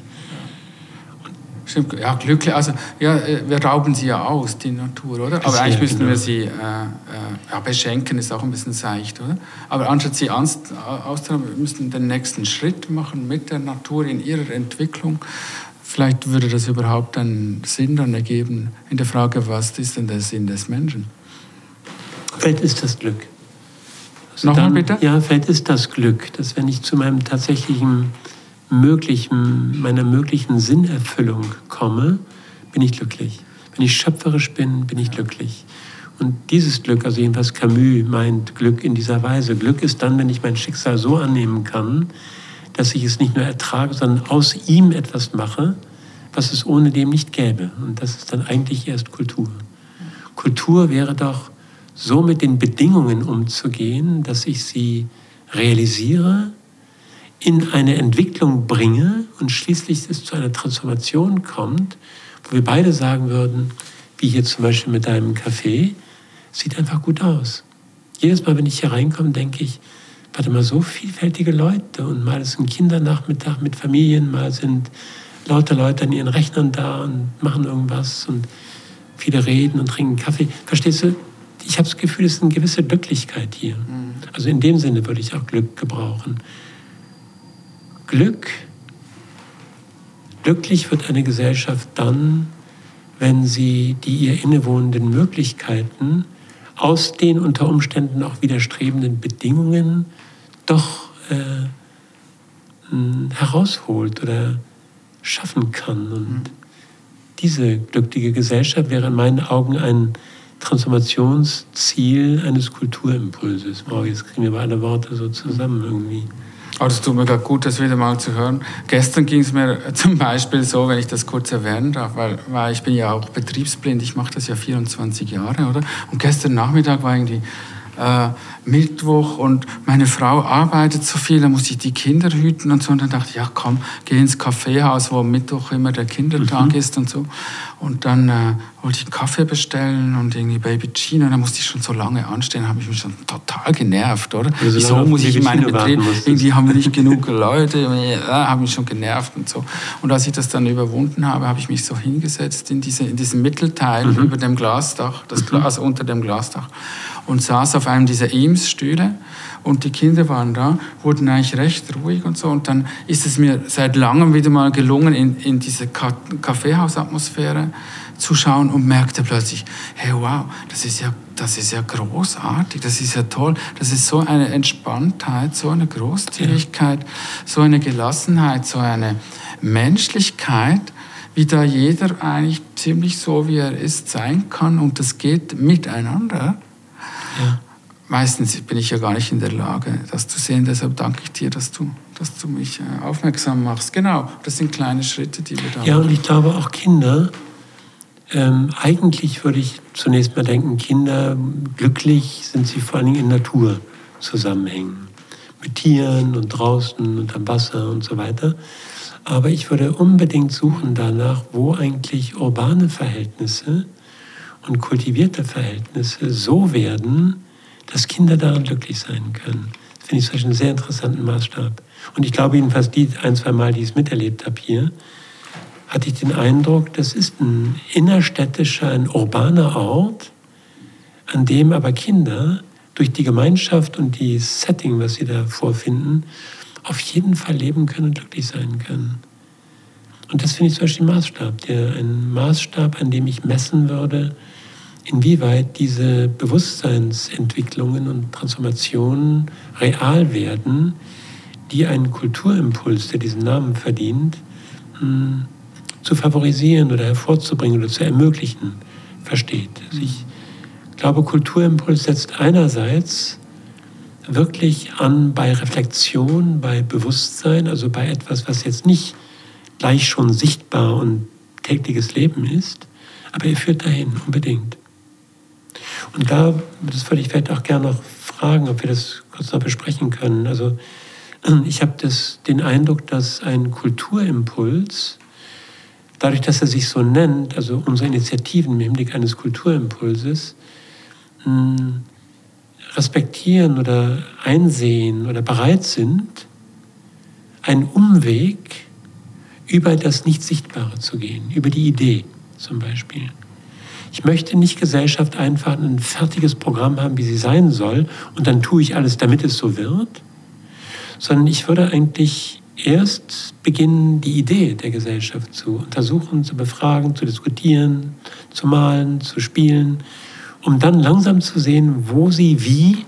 Stimmt, ja, glücklich, also ja, wir rauben sie ja aus, die Natur, oder? Aber eigentlich müssten genau. wir sie äh, äh, ja, beschenken, ist auch ein bisschen seicht, oder? Aber anstatt sie auszuhaben, wir müssen den nächsten Schritt machen mit der Natur in ihrer Entwicklung. Vielleicht würde das überhaupt einen Sinn dann ergeben in der Frage, was ist denn der Sinn des Menschen? Vielleicht ist das Glück. Also Nochmal bitte? Ja, vielleicht ist das Glück, dass wenn ich zu meinem tatsächlichen, möglichen, meiner möglichen Sinnerfüllung komme, bin ich glücklich. Wenn ich schöpferisch bin, bin ich glücklich. Und dieses Glück, also jedenfalls Camus meint Glück in dieser Weise. Glück ist dann, wenn ich mein Schicksal so annehmen kann, dass ich es nicht nur ertrage, sondern aus ihm etwas mache, was es ohne dem nicht gäbe. Und das ist dann eigentlich erst Kultur. Kultur wäre doch, so mit den Bedingungen umzugehen, dass ich sie realisiere, in eine Entwicklung bringe und schließlich es zu einer Transformation kommt, wo wir beide sagen würden, wie hier zum Beispiel mit deinem Café, sieht einfach gut aus. Jedes Mal, wenn ich hier reinkomme, denke ich, warte mal, so vielfältige Leute und mal ist ein Kindernachmittag mit Familien, mal sind lauter Leute an ihren Rechnern da und machen irgendwas und viele reden und trinken Kaffee. Verstehst du? Ich habe das Gefühl, es ist eine gewisse Glücklichkeit hier. Mhm. Also in dem Sinne würde ich auch Glück gebrauchen. Glück, glücklich wird eine Gesellschaft dann, wenn sie die ihr innewohnenden Möglichkeiten aus den unter Umständen auch widerstrebenden Bedingungen doch äh, herausholt oder schaffen kann. Und mhm. diese glückliche Gesellschaft wäre in meinen Augen ein Transformationsziel eines Kulturimpulses. Wow, jetzt kriegen wir beide Worte so zusammen irgendwie. Aber das tut mir gerade gut, das wieder mal zu hören. Gestern ging es mir zum Beispiel so, wenn ich das kurz erwähnen darf, weil, weil ich bin ja auch betriebsblind, ich mache das ja vierundzwanzig Jahre, oder? Und gestern Nachmittag war irgendwie äh, Mittwoch und meine Frau arbeitet so viel, da muss ich die Kinder hüten und so. Und dann dachte ich, ja komm, geh ins Kaffeehaus, wo am Mittwoch immer der Kindertag mhm. ist und so. Und dann äh, wollte ich einen Kaffee bestellen und irgendwie Baby Gino. Und dann musste ich schon so lange anstehen, habe ich mich schon total genervt, oder? Also wieso muss ich in meinem Betrieb, irgendwie haben wir nicht genug Leute, ja, habe mich schon genervt und so. Und als ich das dann überwunden habe, habe ich mich so hingesetzt in, diese, in diesem Mittelteil mhm. über dem Glasdach, das Glas, also unter dem Glasdach, und saß auf einem dieser Eames-Stühle und die Kinder waren da, wurden eigentlich recht ruhig und so. Und dann ist es mir seit langem wieder mal gelungen, in, in diese Ka- Kaffeehausatmosphäre zu schauen und merkte plötzlich, hey wow, das ist ja, das ist ja großartig, das ist ja toll, das ist so eine Entspanntheit, so eine Großzügigkeit, ja. so eine Gelassenheit, so eine Menschlichkeit, wie da jeder eigentlich ziemlich so, wie er ist, sein kann und das geht miteinander. Ja. Meistens bin ich ja gar nicht in der Lage, das zu sehen. Deshalb danke ich dir, dass du, dass du mich aufmerksam machst. Genau, das sind kleine Schritte, die wir da Ja, machen. Und ich glaube auch Kinder, ähm, eigentlich würde ich zunächst mal denken, Kinder, glücklich sind sie vor allen Dingen in Naturzusammenhängen. Mit Tieren und draußen und am Wasser und so weiter. Aber ich würde unbedingt suchen danach, wo eigentlich urbane Verhältnisse und kultivierte Verhältnisse so werden, dass Kinder daran glücklich sein können. Das finde ich zum Beispiel einen sehr interessanten Maßstab. Und ich glaube jedenfalls, die ein, zwei Mal, die ich es miterlebt habe hier, hatte ich den Eindruck, das ist ein innerstädtischer, ein urbaner Ort, an dem aber Kinder durch die Gemeinschaft und die Setting, was sie da vorfinden, auf jeden Fall leben können und glücklich sein können. Und das finde ich zum Beispiel ein Maßstab, der, ein Maßstab, an dem ich messen würde, inwieweit diese Bewusstseinsentwicklungen und Transformationen real werden, die einen Kulturimpuls, der diesen Namen verdient, mh, zu favorisieren oder hervorzubringen oder zu ermöglichen, versteht. Also ich glaube, Kulturimpuls setzt einerseits wirklich an bei Reflexion, bei Bewusstsein, also bei etwas, was jetzt nicht gleich schon sichtbar und tägliches Leben ist, aber er führt dahin, unbedingt. Und da, das würde ich vielleicht auch gerne noch fragen, ob wir das kurz noch besprechen können. Also ich habe den Eindruck, dass ein Kulturimpuls dadurch, dass er sich so nennt, also unsere Initiativen im Hinblick eines Kulturimpulses, mh, respektieren oder einsehen oder bereit sind, einen Umweg über das Nicht-Sichtbare zu gehen, über die Idee zum Beispiel. Ich möchte nicht Gesellschaft einfach ein fertiges Programm haben, wie sie sein soll, und dann tue ich alles, damit es so wird, sondern ich würde eigentlich erst beginnen, die Idee der Gesellschaft zu untersuchen, zu befragen, zu diskutieren, zu malen, zu spielen, um dann langsam zu sehen, wo sie wie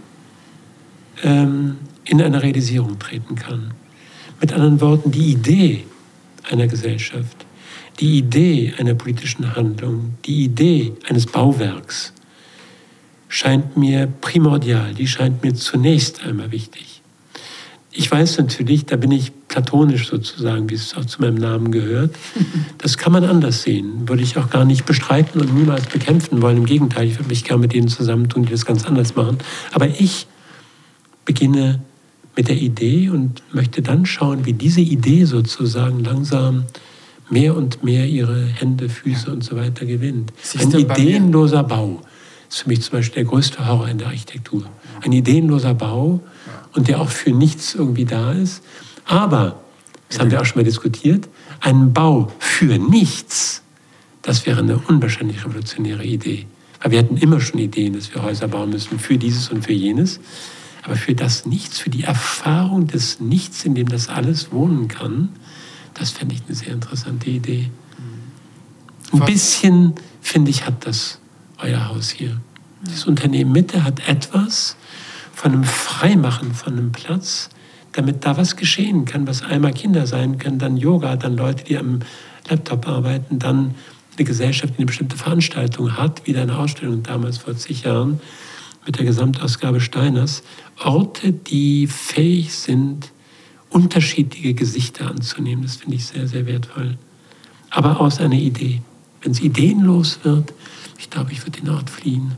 ähm, in eine Realisierung treten kann. Mit anderen Worten, die Idee einer Gesellschaft, die Idee einer politischen Handlung, die Idee eines Bauwerks scheint mir primordial, die scheint mir zunächst einmal wichtig. Ich weiß natürlich, da bin ich platonisch sozusagen, wie es auch zu meinem Namen gehört. Das kann man anders sehen, würde ich auch gar nicht bestreiten und niemals bekämpfen wollen. Im Gegenteil, ich würde mich gerne mit denen zusammentun, die das ganz anders machen. Aber ich beginne mit der Idee und möchte dann schauen, wie diese Idee sozusagen langsam mehr und mehr ihre Hände, Füße und so weiter gewinnt. Ein ideenloser Bau ist für mich zum Beispiel der größte Horror in der Architektur. Ein ideenloser Bau und der auch für nichts irgendwie da ist. Aber, das haben wir auch schon mal diskutiert, ein Bau für nichts, das wäre eine unwahrscheinlich revolutionäre Idee. Weil wir hatten immer schon Ideen, dass wir Häuser bauen müssen für dieses und für jenes. Aber für das Nichts, für die Erfahrung des Nichts, in dem das alles wohnen kann, das fände ich eine sehr interessante Idee. Ein bisschen, finde ich, hat das euer Haus hier. Das Unternehmen Mitte hat etwas von einem Freimachen von einem Platz, damit da was geschehen kann, was einmal Kinder sein können, dann Yoga, dann Leute, die am Laptop arbeiten, dann eine Gesellschaft, die eine bestimmte Veranstaltung hat, wie eine Ausstellung damals vor zig Jahren mit der Gesamtausgabe Steiners. Orte, die fähig sind, unterschiedliche Gesichter anzunehmen. Das finde ich sehr, sehr wertvoll. Aber aus einer Idee. Wenn es ideenlos wird, ich glaube, ich würde den Ort fliehen.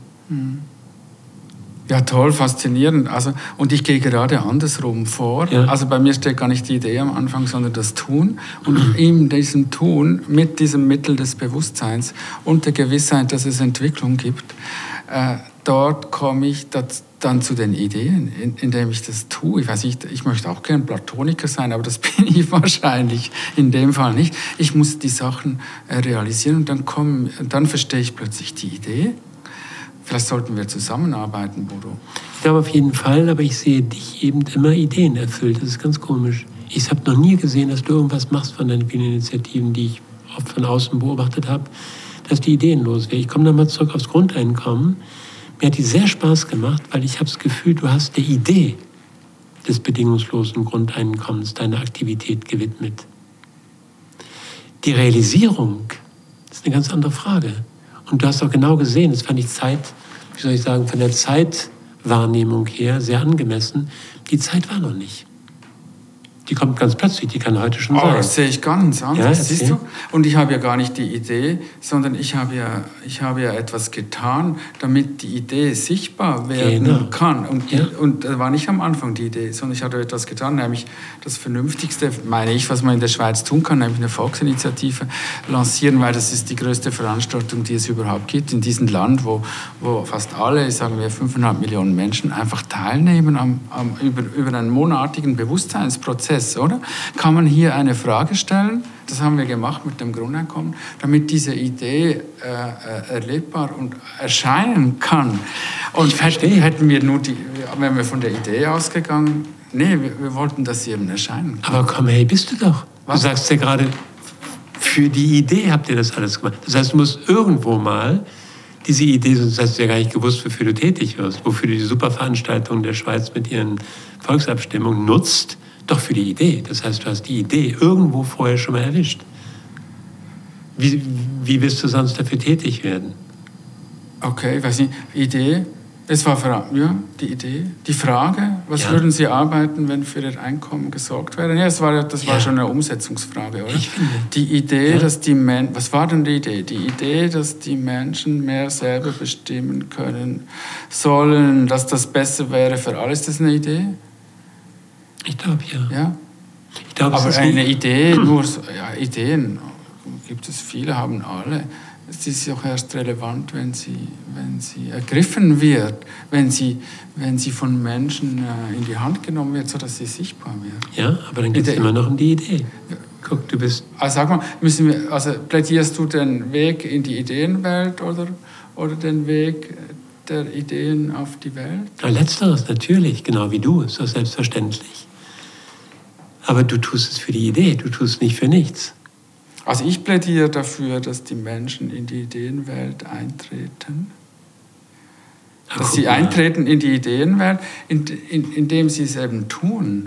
Ja, toll, faszinierend. Also, und ich gehe gerade andersrum vor. Ja. Also bei mir steht gar nicht die Idee am Anfang, sondern das Tun. Und in diesem Tun, mit diesem Mittel des Bewusstseins und der Gewissheit, dass es Entwicklung gibt, äh, dort komme ich das, dann zu den Ideen, in, indem ich das tue. Ich weiß nicht, ich möchte auch gerne Platoniker sein, aber das bin ich wahrscheinlich in dem Fall nicht. Ich muss die Sachen äh, realisieren und dann, komm, dann verstehe ich plötzlich die Idee. Vielleicht sollten wir zusammenarbeiten, Bodo. Ich glaube auf jeden Fall, aber ich sehe dich eben immer Ideen erfüllt. Das ist ganz komisch. Ich habe noch nie gesehen, dass du irgendwas machst von deinen vielen Initiativen, die ich oft von außen beobachtet habe, dass die ideenlos wäre. Ich komme nochmal zurück aufs Grundeinkommen. Mir hat die sehr Spaß gemacht, weil ich habe das Gefühl, du hast der Idee des bedingungslosen Grundeinkommens deine Aktivität gewidmet. Die Realisierung ist eine ganz andere Frage. Und du hast auch genau gesehen, das fand ich Zeit, wie soll ich sagen, von der Zeitwahrnehmung her sehr angemessen. Die Zeit war noch nicht. Die kommt ganz plötzlich, die kann heute schon oh, sein. Das sehe ich ganz anders, ja, siehst du? Und ich habe ja gar nicht die Idee, sondern ich habe ja, ich habe ja etwas getan, damit die Idee sichtbar werden genau. kann. Und, ja. und das war nicht am Anfang die Idee, sondern ich habe etwas getan, nämlich das Vernünftigste, meine ich, was man in der Schweiz tun kann, nämlich eine Volksinitiative lancieren, weil das ist die größte Veranstaltung, die es überhaupt gibt in diesem Land, wo, wo fast alle, sagen wir, fünfeinhalb Millionen Menschen einfach teilnehmen am, am, über, über einen monatigen Bewusstseinsprozess. Oder? Kann man hier eine Frage stellen, das haben wir gemacht mit dem Grundeinkommen, damit diese Idee äh, erlebbar und erscheinen kann. Und ich verstehe, hätten wir nur die, wenn wir von der Idee ausgegangen, nee, wir, wir wollten, dass sie eben erscheinen kann. Aber komm, hey, bist du doch. Was? Du sagst ja gerade, für die Idee habt ihr das alles gemacht. Das heißt, du musst irgendwo mal diese Idee, sonst hast du ja gar nicht gewusst, wofür du tätig wirst, wofür du die Superveranstaltung der Schweiz mit ihren Volksabstimmungen nutzt, doch für die Idee. Das heißt, du hast die Idee irgendwo vorher schon mal erwischt. Wie, wie willst du sonst dafür tätig werden? Okay, ich weiß nicht. Idee, es war ja, die Idee. Die Frage, was ja. würden Sie arbeiten, wenn für Ihr Einkommen gesorgt wäre? Ja, das war, das war ja. schon eine Umsetzungsfrage, oder? Ich finde. Die Idee, ja. dass die Menschen, was war denn die Idee? Die Idee, dass die Menschen mehr selber bestimmen können sollen, dass das besser wäre für alle. Ist das eine Idee? Ich glaube, ja. ja. Ich glaub, aber eine Idee, nur so, ja, Ideen, gibt es viele, haben alle. Es ist auch erst relevant, wenn sie, wenn sie ergriffen wird, wenn sie, wenn sie von Menschen äh, in die Hand genommen wird, sodass sie sichtbar wird. Ja, aber dann geht es immer noch um die Idee. Guck, du bist... Also sag mal, müssen wir, also plädierst du den Weg in die Ideenwelt oder, oder den Weg der Ideen auf die Welt? Ja, letzteres natürlich, genau wie du, ist das selbstverständlich. Aber du tust es für die Idee, du tust es nicht für nichts. Also ich plädiere dafür, dass die Menschen in die Ideenwelt eintreten. Ja, dass sie mal. eintreten in die Ideenwelt, in, in, indem sie es eben tun.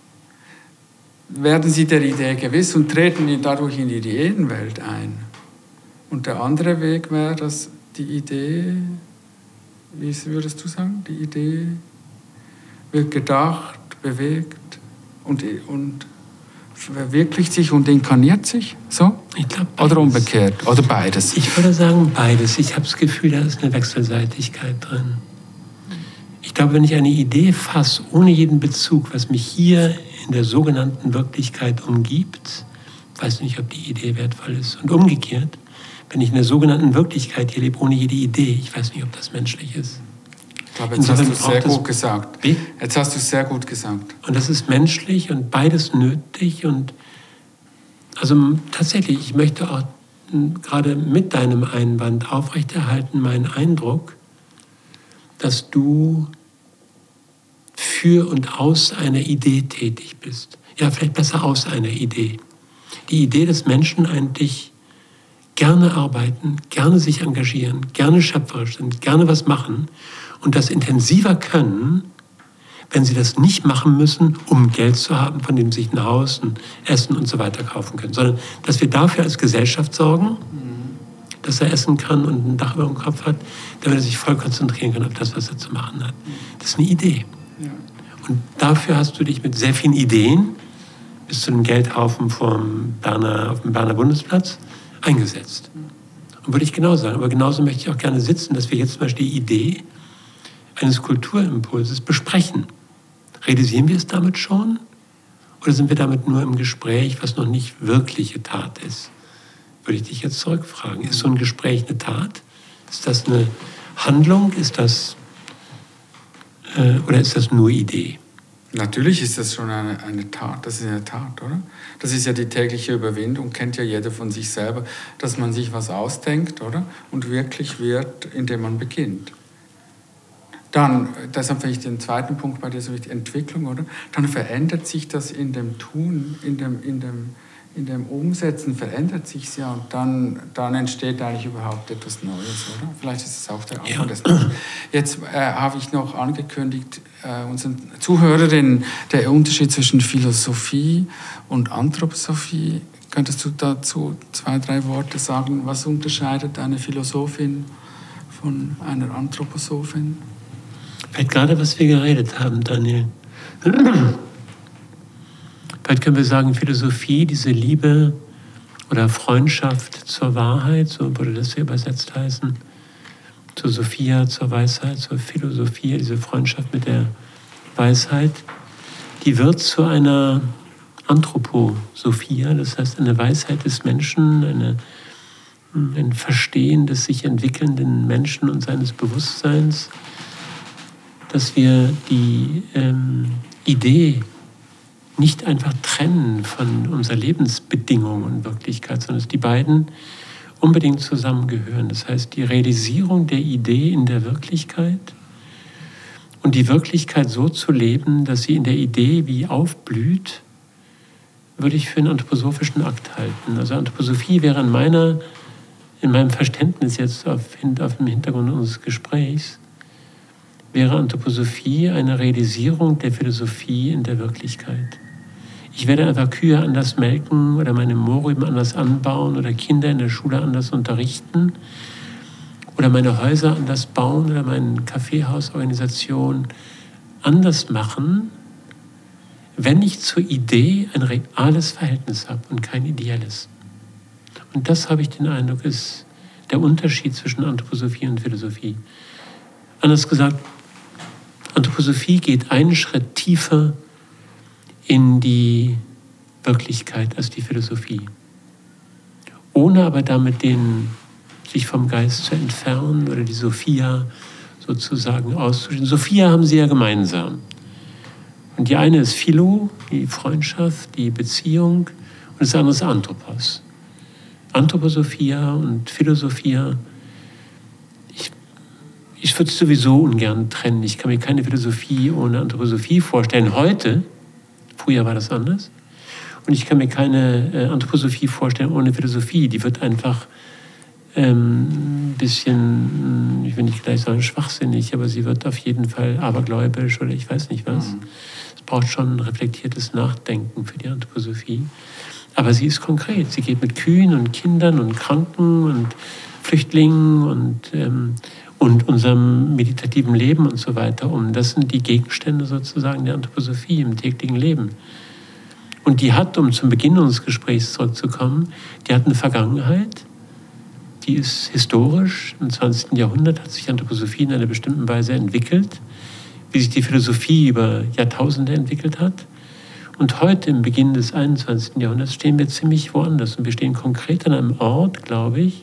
Werden sie der Idee gewiss und treten dadurch in die Ideenwelt ein. Und der andere Weg wäre, dass die Idee, wie würdest du sagen, die Idee wird gedacht, bewegt und, und verwirklicht sich und inkarniert sich, so? Ich glaub, oder umgekehrt, oder beides? Ich würde sagen beides. Ich habe das Gefühl, da ist eine Wechselseitigkeit drin. Ich glaube, wenn ich eine Idee fasse, ohne jeden Bezug, was mich hier in der sogenannten Wirklichkeit umgibt, weiß nicht, ob die Idee wertvoll ist. Und umgekehrt, wenn ich in der sogenannten Wirklichkeit hier lebe, ohne jede Idee, ich weiß nicht, ob das menschlich ist. Ich glaube, jetzt hast du es sehr gut gesagt. Wie? Jetzt hast du es sehr gut gesagt. Und das ist menschlich und beides nötig. Und also tatsächlich, ich möchte auch gerade mit deinem Einwand aufrechterhalten meinen Eindruck, dass du für und aus einer Idee tätig bist. Ja, vielleicht besser aus einer Idee. Die Idee, dass Menschen eigentlich gerne arbeiten, gerne sich engagieren, gerne schöpferisch sind, gerne was machen und das intensiver können, wenn sie das nicht machen müssen, um Geld zu haben, von dem sie sich ein Haus, ein Essen und so weiter kaufen können, sondern dass wir dafür als Gesellschaft sorgen, dass er essen kann und ein Dach über dem Kopf hat, damit er sich voll konzentrieren kann auf das, was er zu machen hat. Das ist eine Idee. Ja. Und dafür hast du dich mit sehr vielen Ideen bis zu einem Geldhaufen vom Berner, auf dem Berner Bundesplatz eingesetzt. Und würde ich genau sagen. Aber genauso möchte ich auch gerne sitzen, dass wir jetzt zum Beispiel die Idee eines Kulturimpulses besprechen. Realisieren wir es damit schon? Oder sind wir damit nur im Gespräch, was noch nicht wirkliche Tat ist? Würde ich dich jetzt zurückfragen. Ist so ein Gespräch eine Tat? Ist das eine Handlung? Ist das, äh, oder ist das nur Idee? Natürlich ist das schon eine, eine Tat, das ist eine Tat, oder? Das ist ja die tägliche Überwindung, kennt ja jeder von sich selber, dass man sich was ausdenkt, oder? Und wirklich wird, indem man beginnt. Dann, deshalb finde ich den zweiten Punkt bei dir so wichtig, Entwicklung, oder? Dann verändert sich das in dem Tun, in dem, in dem, in dem Umsetzen verändert sich es ja und dann, dann entsteht eigentlich überhaupt etwas Neues, oder? Vielleicht ist es auch der Anfang Ja. des Neues. Jetzt äh, habe ich noch angekündigt, äh, unseren Zuhörerinnen, der Unterschied zwischen Philosophie und Anthroposophie. Könntest du dazu zwei, drei Worte sagen? Was unterscheidet eine Philosophin von einer Anthroposophin? Vielleicht gerade, was wir geredet haben, Daniel. Vielleicht können wir sagen, Philosophie, diese Liebe oder Freundschaft zur Wahrheit, so würde das hier übersetzt heißen, zur Sophia, zur Weisheit, zur Philosophie, diese Freundschaft mit der Weisheit, die wird zu einer Anthroposophia, das heißt eine Weisheit des Menschen, eine, ein Verstehen des sich entwickelnden Menschen und seines Bewusstseins, dass wir die ähm, Idee nicht einfach trennen von unserer Lebensbedingung und Wirklichkeit, sondern dass die beiden unbedingt zusammengehören. Das heißt, die Realisierung der Idee in der Wirklichkeit und die Wirklichkeit so zu leben, dass sie in der Idee wie aufblüht, würde ich für einen anthroposophischen Akt halten. Also Anthroposophie wäre in meiner, in meinem Verständnis jetzt auf, auf dem Hintergrund unseres Gesprächs, wäre Anthroposophie eine Realisierung der Philosophie in der Wirklichkeit. Ich werde einfach Kühe anders melken oder meine Mohrrüben anders anbauen oder Kinder in der Schule anders unterrichten oder meine Häuser anders bauen oder meine Kaffeehausorganisation anders machen, wenn ich zur Idee ein reales Verhältnis habe und kein ideelles. Und das, habe ich den Eindruck, ist der Unterschied zwischen Anthroposophie und Philosophie. Anders gesagt, Anthroposophie geht einen Schritt tiefer in die Wirklichkeit als die Philosophie. ohne aber damit den, sich vom Geist zu entfernen oder die Sophia sozusagen auszuschließen. Sophia haben sie ja gemeinsam. Und die eine ist Philo, die Freundschaft, die Beziehung, und das andere ist Anthropos. Anthroposophia und Philosophia. Ich, ich würde es sowieso ungern trennen. Ich kann mir keine Philosophie ohne Anthroposophie vorstellen. Heute, früher war das anders. Und ich kann mir keine äh, Anthroposophie vorstellen ohne Philosophie. Die wird einfach ähm, ein bisschen, ich will nicht gleich sagen schwachsinnig, aber sie wird auf jeden Fall abergläubisch oder ich weiß nicht was. Mhm. Es braucht schon ein reflektiertes Nachdenken für die Anthroposophie. Aber sie ist konkret. Sie geht mit Kühen und Kindern und Kranken und Flüchtlingen und, ähm, und unserem meditativen Leben und so weiter um. Das sind die Gegenstände sozusagen der Anthroposophie im täglichen Leben. Und die hat, um zum Beginn unseres Gesprächs zurückzukommen, die hat eine Vergangenheit, die ist historisch. Im zwanzigsten Jahrhundert hat sich die Anthroposophie in einer bestimmten Weise entwickelt, wie sich die Philosophie über Jahrtausende entwickelt hat. Und heute, im Beginn des einundzwanzigsten Jahrhunderts, stehen wir ziemlich woanders. Und wir stehen konkret an einem Ort, glaube ich,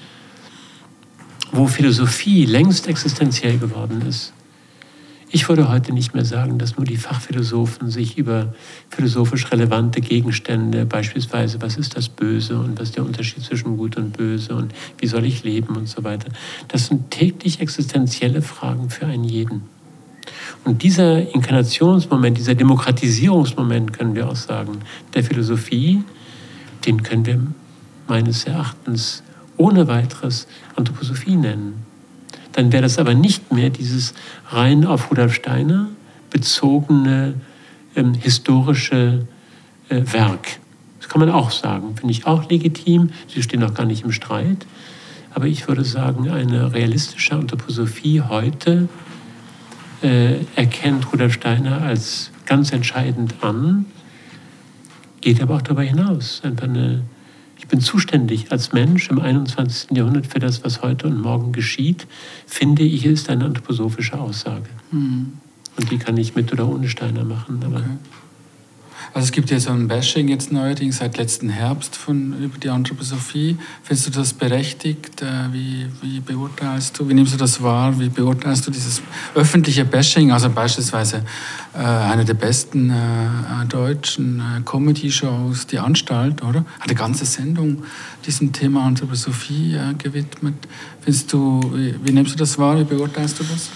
wo Philosophie längst existenziell geworden ist. Ich würde heute nicht mehr sagen, dass nur die Fachphilosophen sich über philosophisch relevante Gegenstände, beispielsweise, was ist das Böse und was ist der Unterschied zwischen Gut und Böse und wie soll ich leben und so weiter. Das sind täglich existenzielle Fragen für einen jeden. Und dieser Inkarnationsmoment, dieser Demokratisierungsmoment, können wir auch sagen, der Philosophie, den können wir meines Erachtens ohne weiteres Anthroposophie nennen. Dann wäre das aber nicht mehr dieses rein auf Rudolf Steiner bezogene ähm, historische äh, Werk. Das kann man auch sagen, finde ich auch legitim. Sie stehen auch gar nicht im Streit. Aber ich würde sagen, eine realistische Anthroposophie heute äh, erkennt Rudolf Steiner als ganz entscheidend an, geht aber auch darüber hinaus. Einfach eine Ich bin zuständig als Mensch im einundzwanzigsten Jahrhundert für das, was heute und morgen geschieht, finde ich, ist eine anthroposophische Aussage. Mhm. Und die kann ich mit oder ohne Steiner machen. Aber okay. Also es gibt ja so ein Bashing jetzt neuerdings seit letzten Herbst von, über die Anthroposophie. Findest du das berechtigt? Wie, wie beurteilst du, wie nimmst du das wahr? Wie beurteilst du dieses öffentliche Bashing? Also beispielsweise äh, eine der besten äh, deutschen äh, Comedy-Shows, Die Anstalt, oder? Hat eine ganze Sendung diesem Thema Anthroposophie äh, gewidmet. Findest du, wie, wie nimmst du das wahr? Wie beurteilst du das?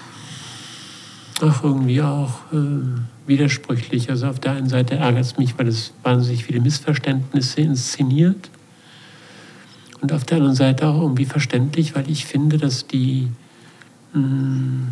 Ach, irgendwie auch äh, widersprüchlich. Also auf der einen Seite ärgert es mich, weil es wahnsinnig viele Missverständnisse inszeniert. Und auf der anderen Seite auch irgendwie verständlich, weil ich finde, dass die, mh,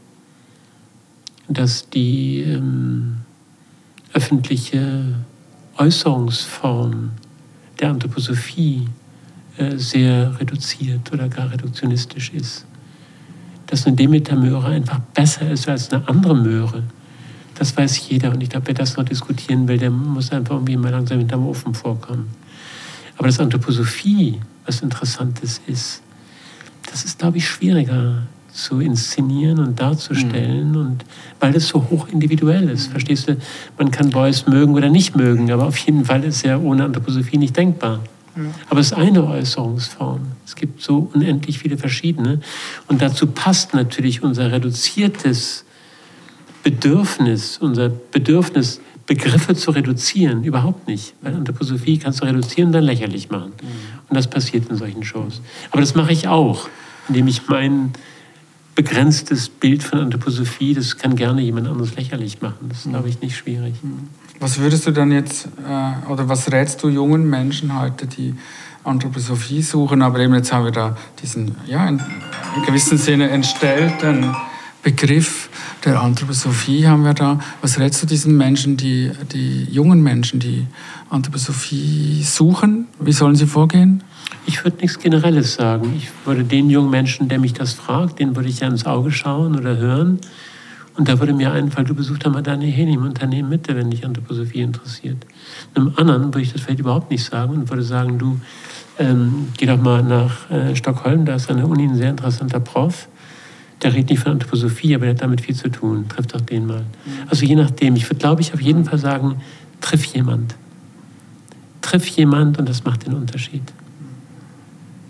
dass die ähm, öffentliche Äußerungsform der Anthroposophie äh, sehr reduziert oder gar reduktionistisch ist. Dass eine Demeter-Möhre einfach besser ist als eine andere Möhre. Das weiß jeder. Und ich glaube, wer das noch diskutieren will, der muss einfach irgendwie mal langsam hinterm Ofen vorkommen. Aber das Anthroposophie, was Interessantes ist, das ist, glaube ich, schwieriger zu inszenieren und darzustellen, mhm. und weil das so hoch individuell ist. Verstehst du? Man kann Beuys mögen oder nicht mögen, aber auf jeden Fall ist er ohne Anthroposophie nicht denkbar. Ja. Aber es ist eine Äußerungsform. Es gibt so unendlich viele verschiedene. Und dazu passt natürlich unser reduziertes Bedürfnis, unser Bedürfnis, Begriffe zu reduzieren, überhaupt nicht. Weil Anthroposophie kannst du reduzieren und dann lächerlich machen. Mhm. Und das passiert in solchen Shows. Aber das mache ich auch, indem ich mein begrenztes Bild von Anthroposophie, das kann gerne jemand anderes lächerlich machen. Das ist, glaube ich, nicht schwierig. Was würdest du dann jetzt, äh, oder was rätst du jungen Menschen heute, die Anthroposophie suchen, aber eben jetzt haben wir da diesen, ja, in, in gewissem Sinne entstellten Begriff der Anthroposophie haben wir da. Was rätst du diesen Menschen, die, die jungen Menschen, die Anthroposophie suchen? Wie sollen sie vorgehen? Ich würde nichts Generelles sagen. Ich würde den jungen Menschen, der mich das fragt, den würde ich ja ins Auge schauen oder hören. Und da würde mir einfallen, du besuchst einmal Daniel Hänni im Unternehmen Mitte, wenn dich Anthroposophie interessiert. Einem anderen würde ich das vielleicht überhaupt nicht sagen und würde sagen, du, ähm, geh doch mal nach äh, Stockholm, da ist an der Uni ein sehr interessanter Prof. Der redet nicht von Anthroposophie, aber der hat damit viel zu tun. Triff doch den mal. Also je nachdem. Ich würde, glaube ich, auf jeden Fall sagen, triff jemand. Triff jemand und das macht den Unterschied.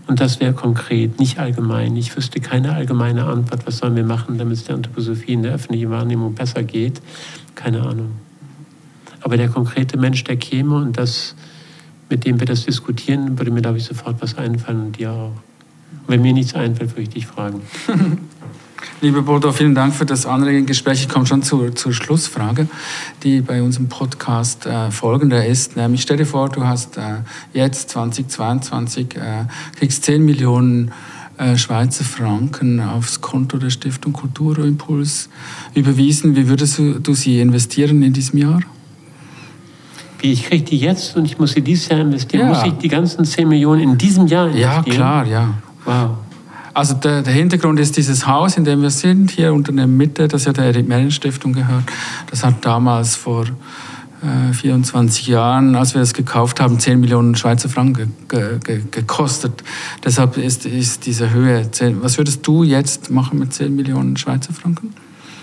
Und das wäre konkret, nicht allgemein. Ich wüsste keine allgemeine Antwort, was sollen wir machen, damit es der Anthroposophie in der öffentlichen Wahrnehmung besser geht. Keine Ahnung. Aber der konkrete Mensch, der käme und das, mit dem wir das diskutieren, würde mir, glaube ich, sofort was einfallen und dir auch. Und wenn mir nichts einfällt, würde ich dich fragen. Liebe Bodo, vielen Dank für das anregende Gespräch. Ich komme schon zur, zur Schlussfrage, die bei unserem Podcast äh, folgende ist. Nämlich stell dir vor, du hast äh, jetzt zweitausendzweiundzwanzig, äh, kriegst zehn Millionen äh, Schweizer Franken aufs Konto der Stiftung Kulturimpuls überwiesen. Wie würdest du, du sie investieren in diesem Jahr? Wie, ich kriege die jetzt und ich muss sie dieses Jahr investieren? Ja. Muss ich die ganzen zehn Millionen in diesem Jahr investieren? Ja, klar, ja. Wow. Also der, der Hintergrund ist dieses Haus, in dem wir sind, hier unter der Mitte, das ja der Erik-Merlin-Stiftung gehört. Das hat damals vor äh, vierundzwanzig Jahren, als wir das gekauft haben, zehn Millionen Schweizer Franken ge, ge, gekostet. Deshalb ist, ist diese Höhe zehn. Was würdest du jetzt machen mit zehn Millionen Schweizer Franken?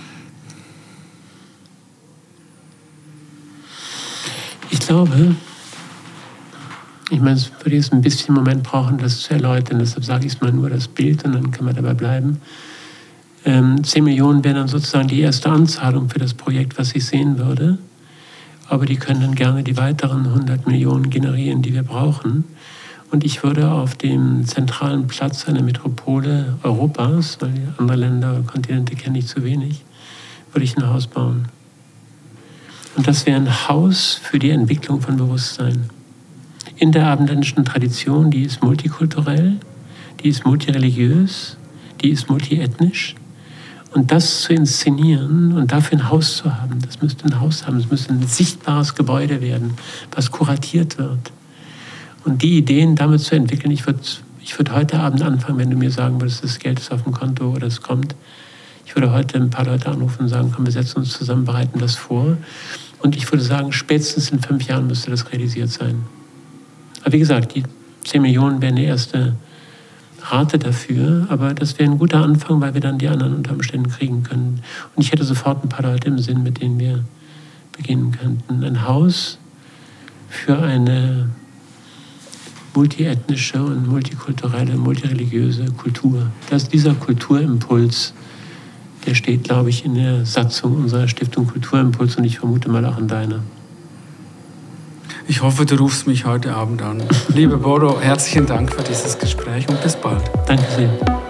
Ich glaube, ich meine, es würde jetzt ein bisschen Moment brauchen, das zu erläutern. Deshalb sage ich es mal nur das Bild und dann kann man dabei bleiben. Ähm, zehn Millionen wären dann sozusagen die erste Anzahlung für das Projekt, was ich sehen würde. Aber die können dann gerne die weiteren hundert Millionen generieren, die wir brauchen. Und ich würde auf dem zentralen Platz einer Metropole Europas, weil andere Länder und Kontinente kenne ich zu wenig, würde ich ein Haus bauen. Und das wäre ein Haus für die Entwicklung von Bewusstsein. In der abendländischen Tradition, die ist multikulturell, die ist multireligiös, die ist multiethnisch. Und das zu inszenieren und dafür ein Haus zu haben, das müsste ein Haus haben, es müsste ein sichtbares Gebäude werden, was kuratiert wird. Und die Ideen damit zu entwickeln, ich würde ich würd heute Abend anfangen, wenn du mir sagen würdest, das Geld ist auf dem Konto oder es kommt. Ich würde heute ein paar Leute anrufen und sagen, komm, wir setzen uns zusammen, bereiten das vor. Und ich würde sagen, spätestens in fünf Jahren müsste das realisiert sein. Aber wie gesagt, die zehn Millionen wären die erste Rate dafür, aber das wäre ein guter Anfang, weil wir dann die anderen unter Umständen kriegen können. Und ich hätte sofort ein paar Leute im Sinn, mit denen wir beginnen könnten. Ein Haus für eine multiethnische und multikulturelle, multireligiöse Kultur. Das, dieser Kulturimpuls, der steht, glaube ich, in der Satzung unserer Stiftung Kulturimpuls und ich vermute mal auch in deiner. Ich hoffe, du rufst mich heute Abend an. Liebe Bodo, herzlichen Dank für dieses Gespräch und bis bald. Danke sehr.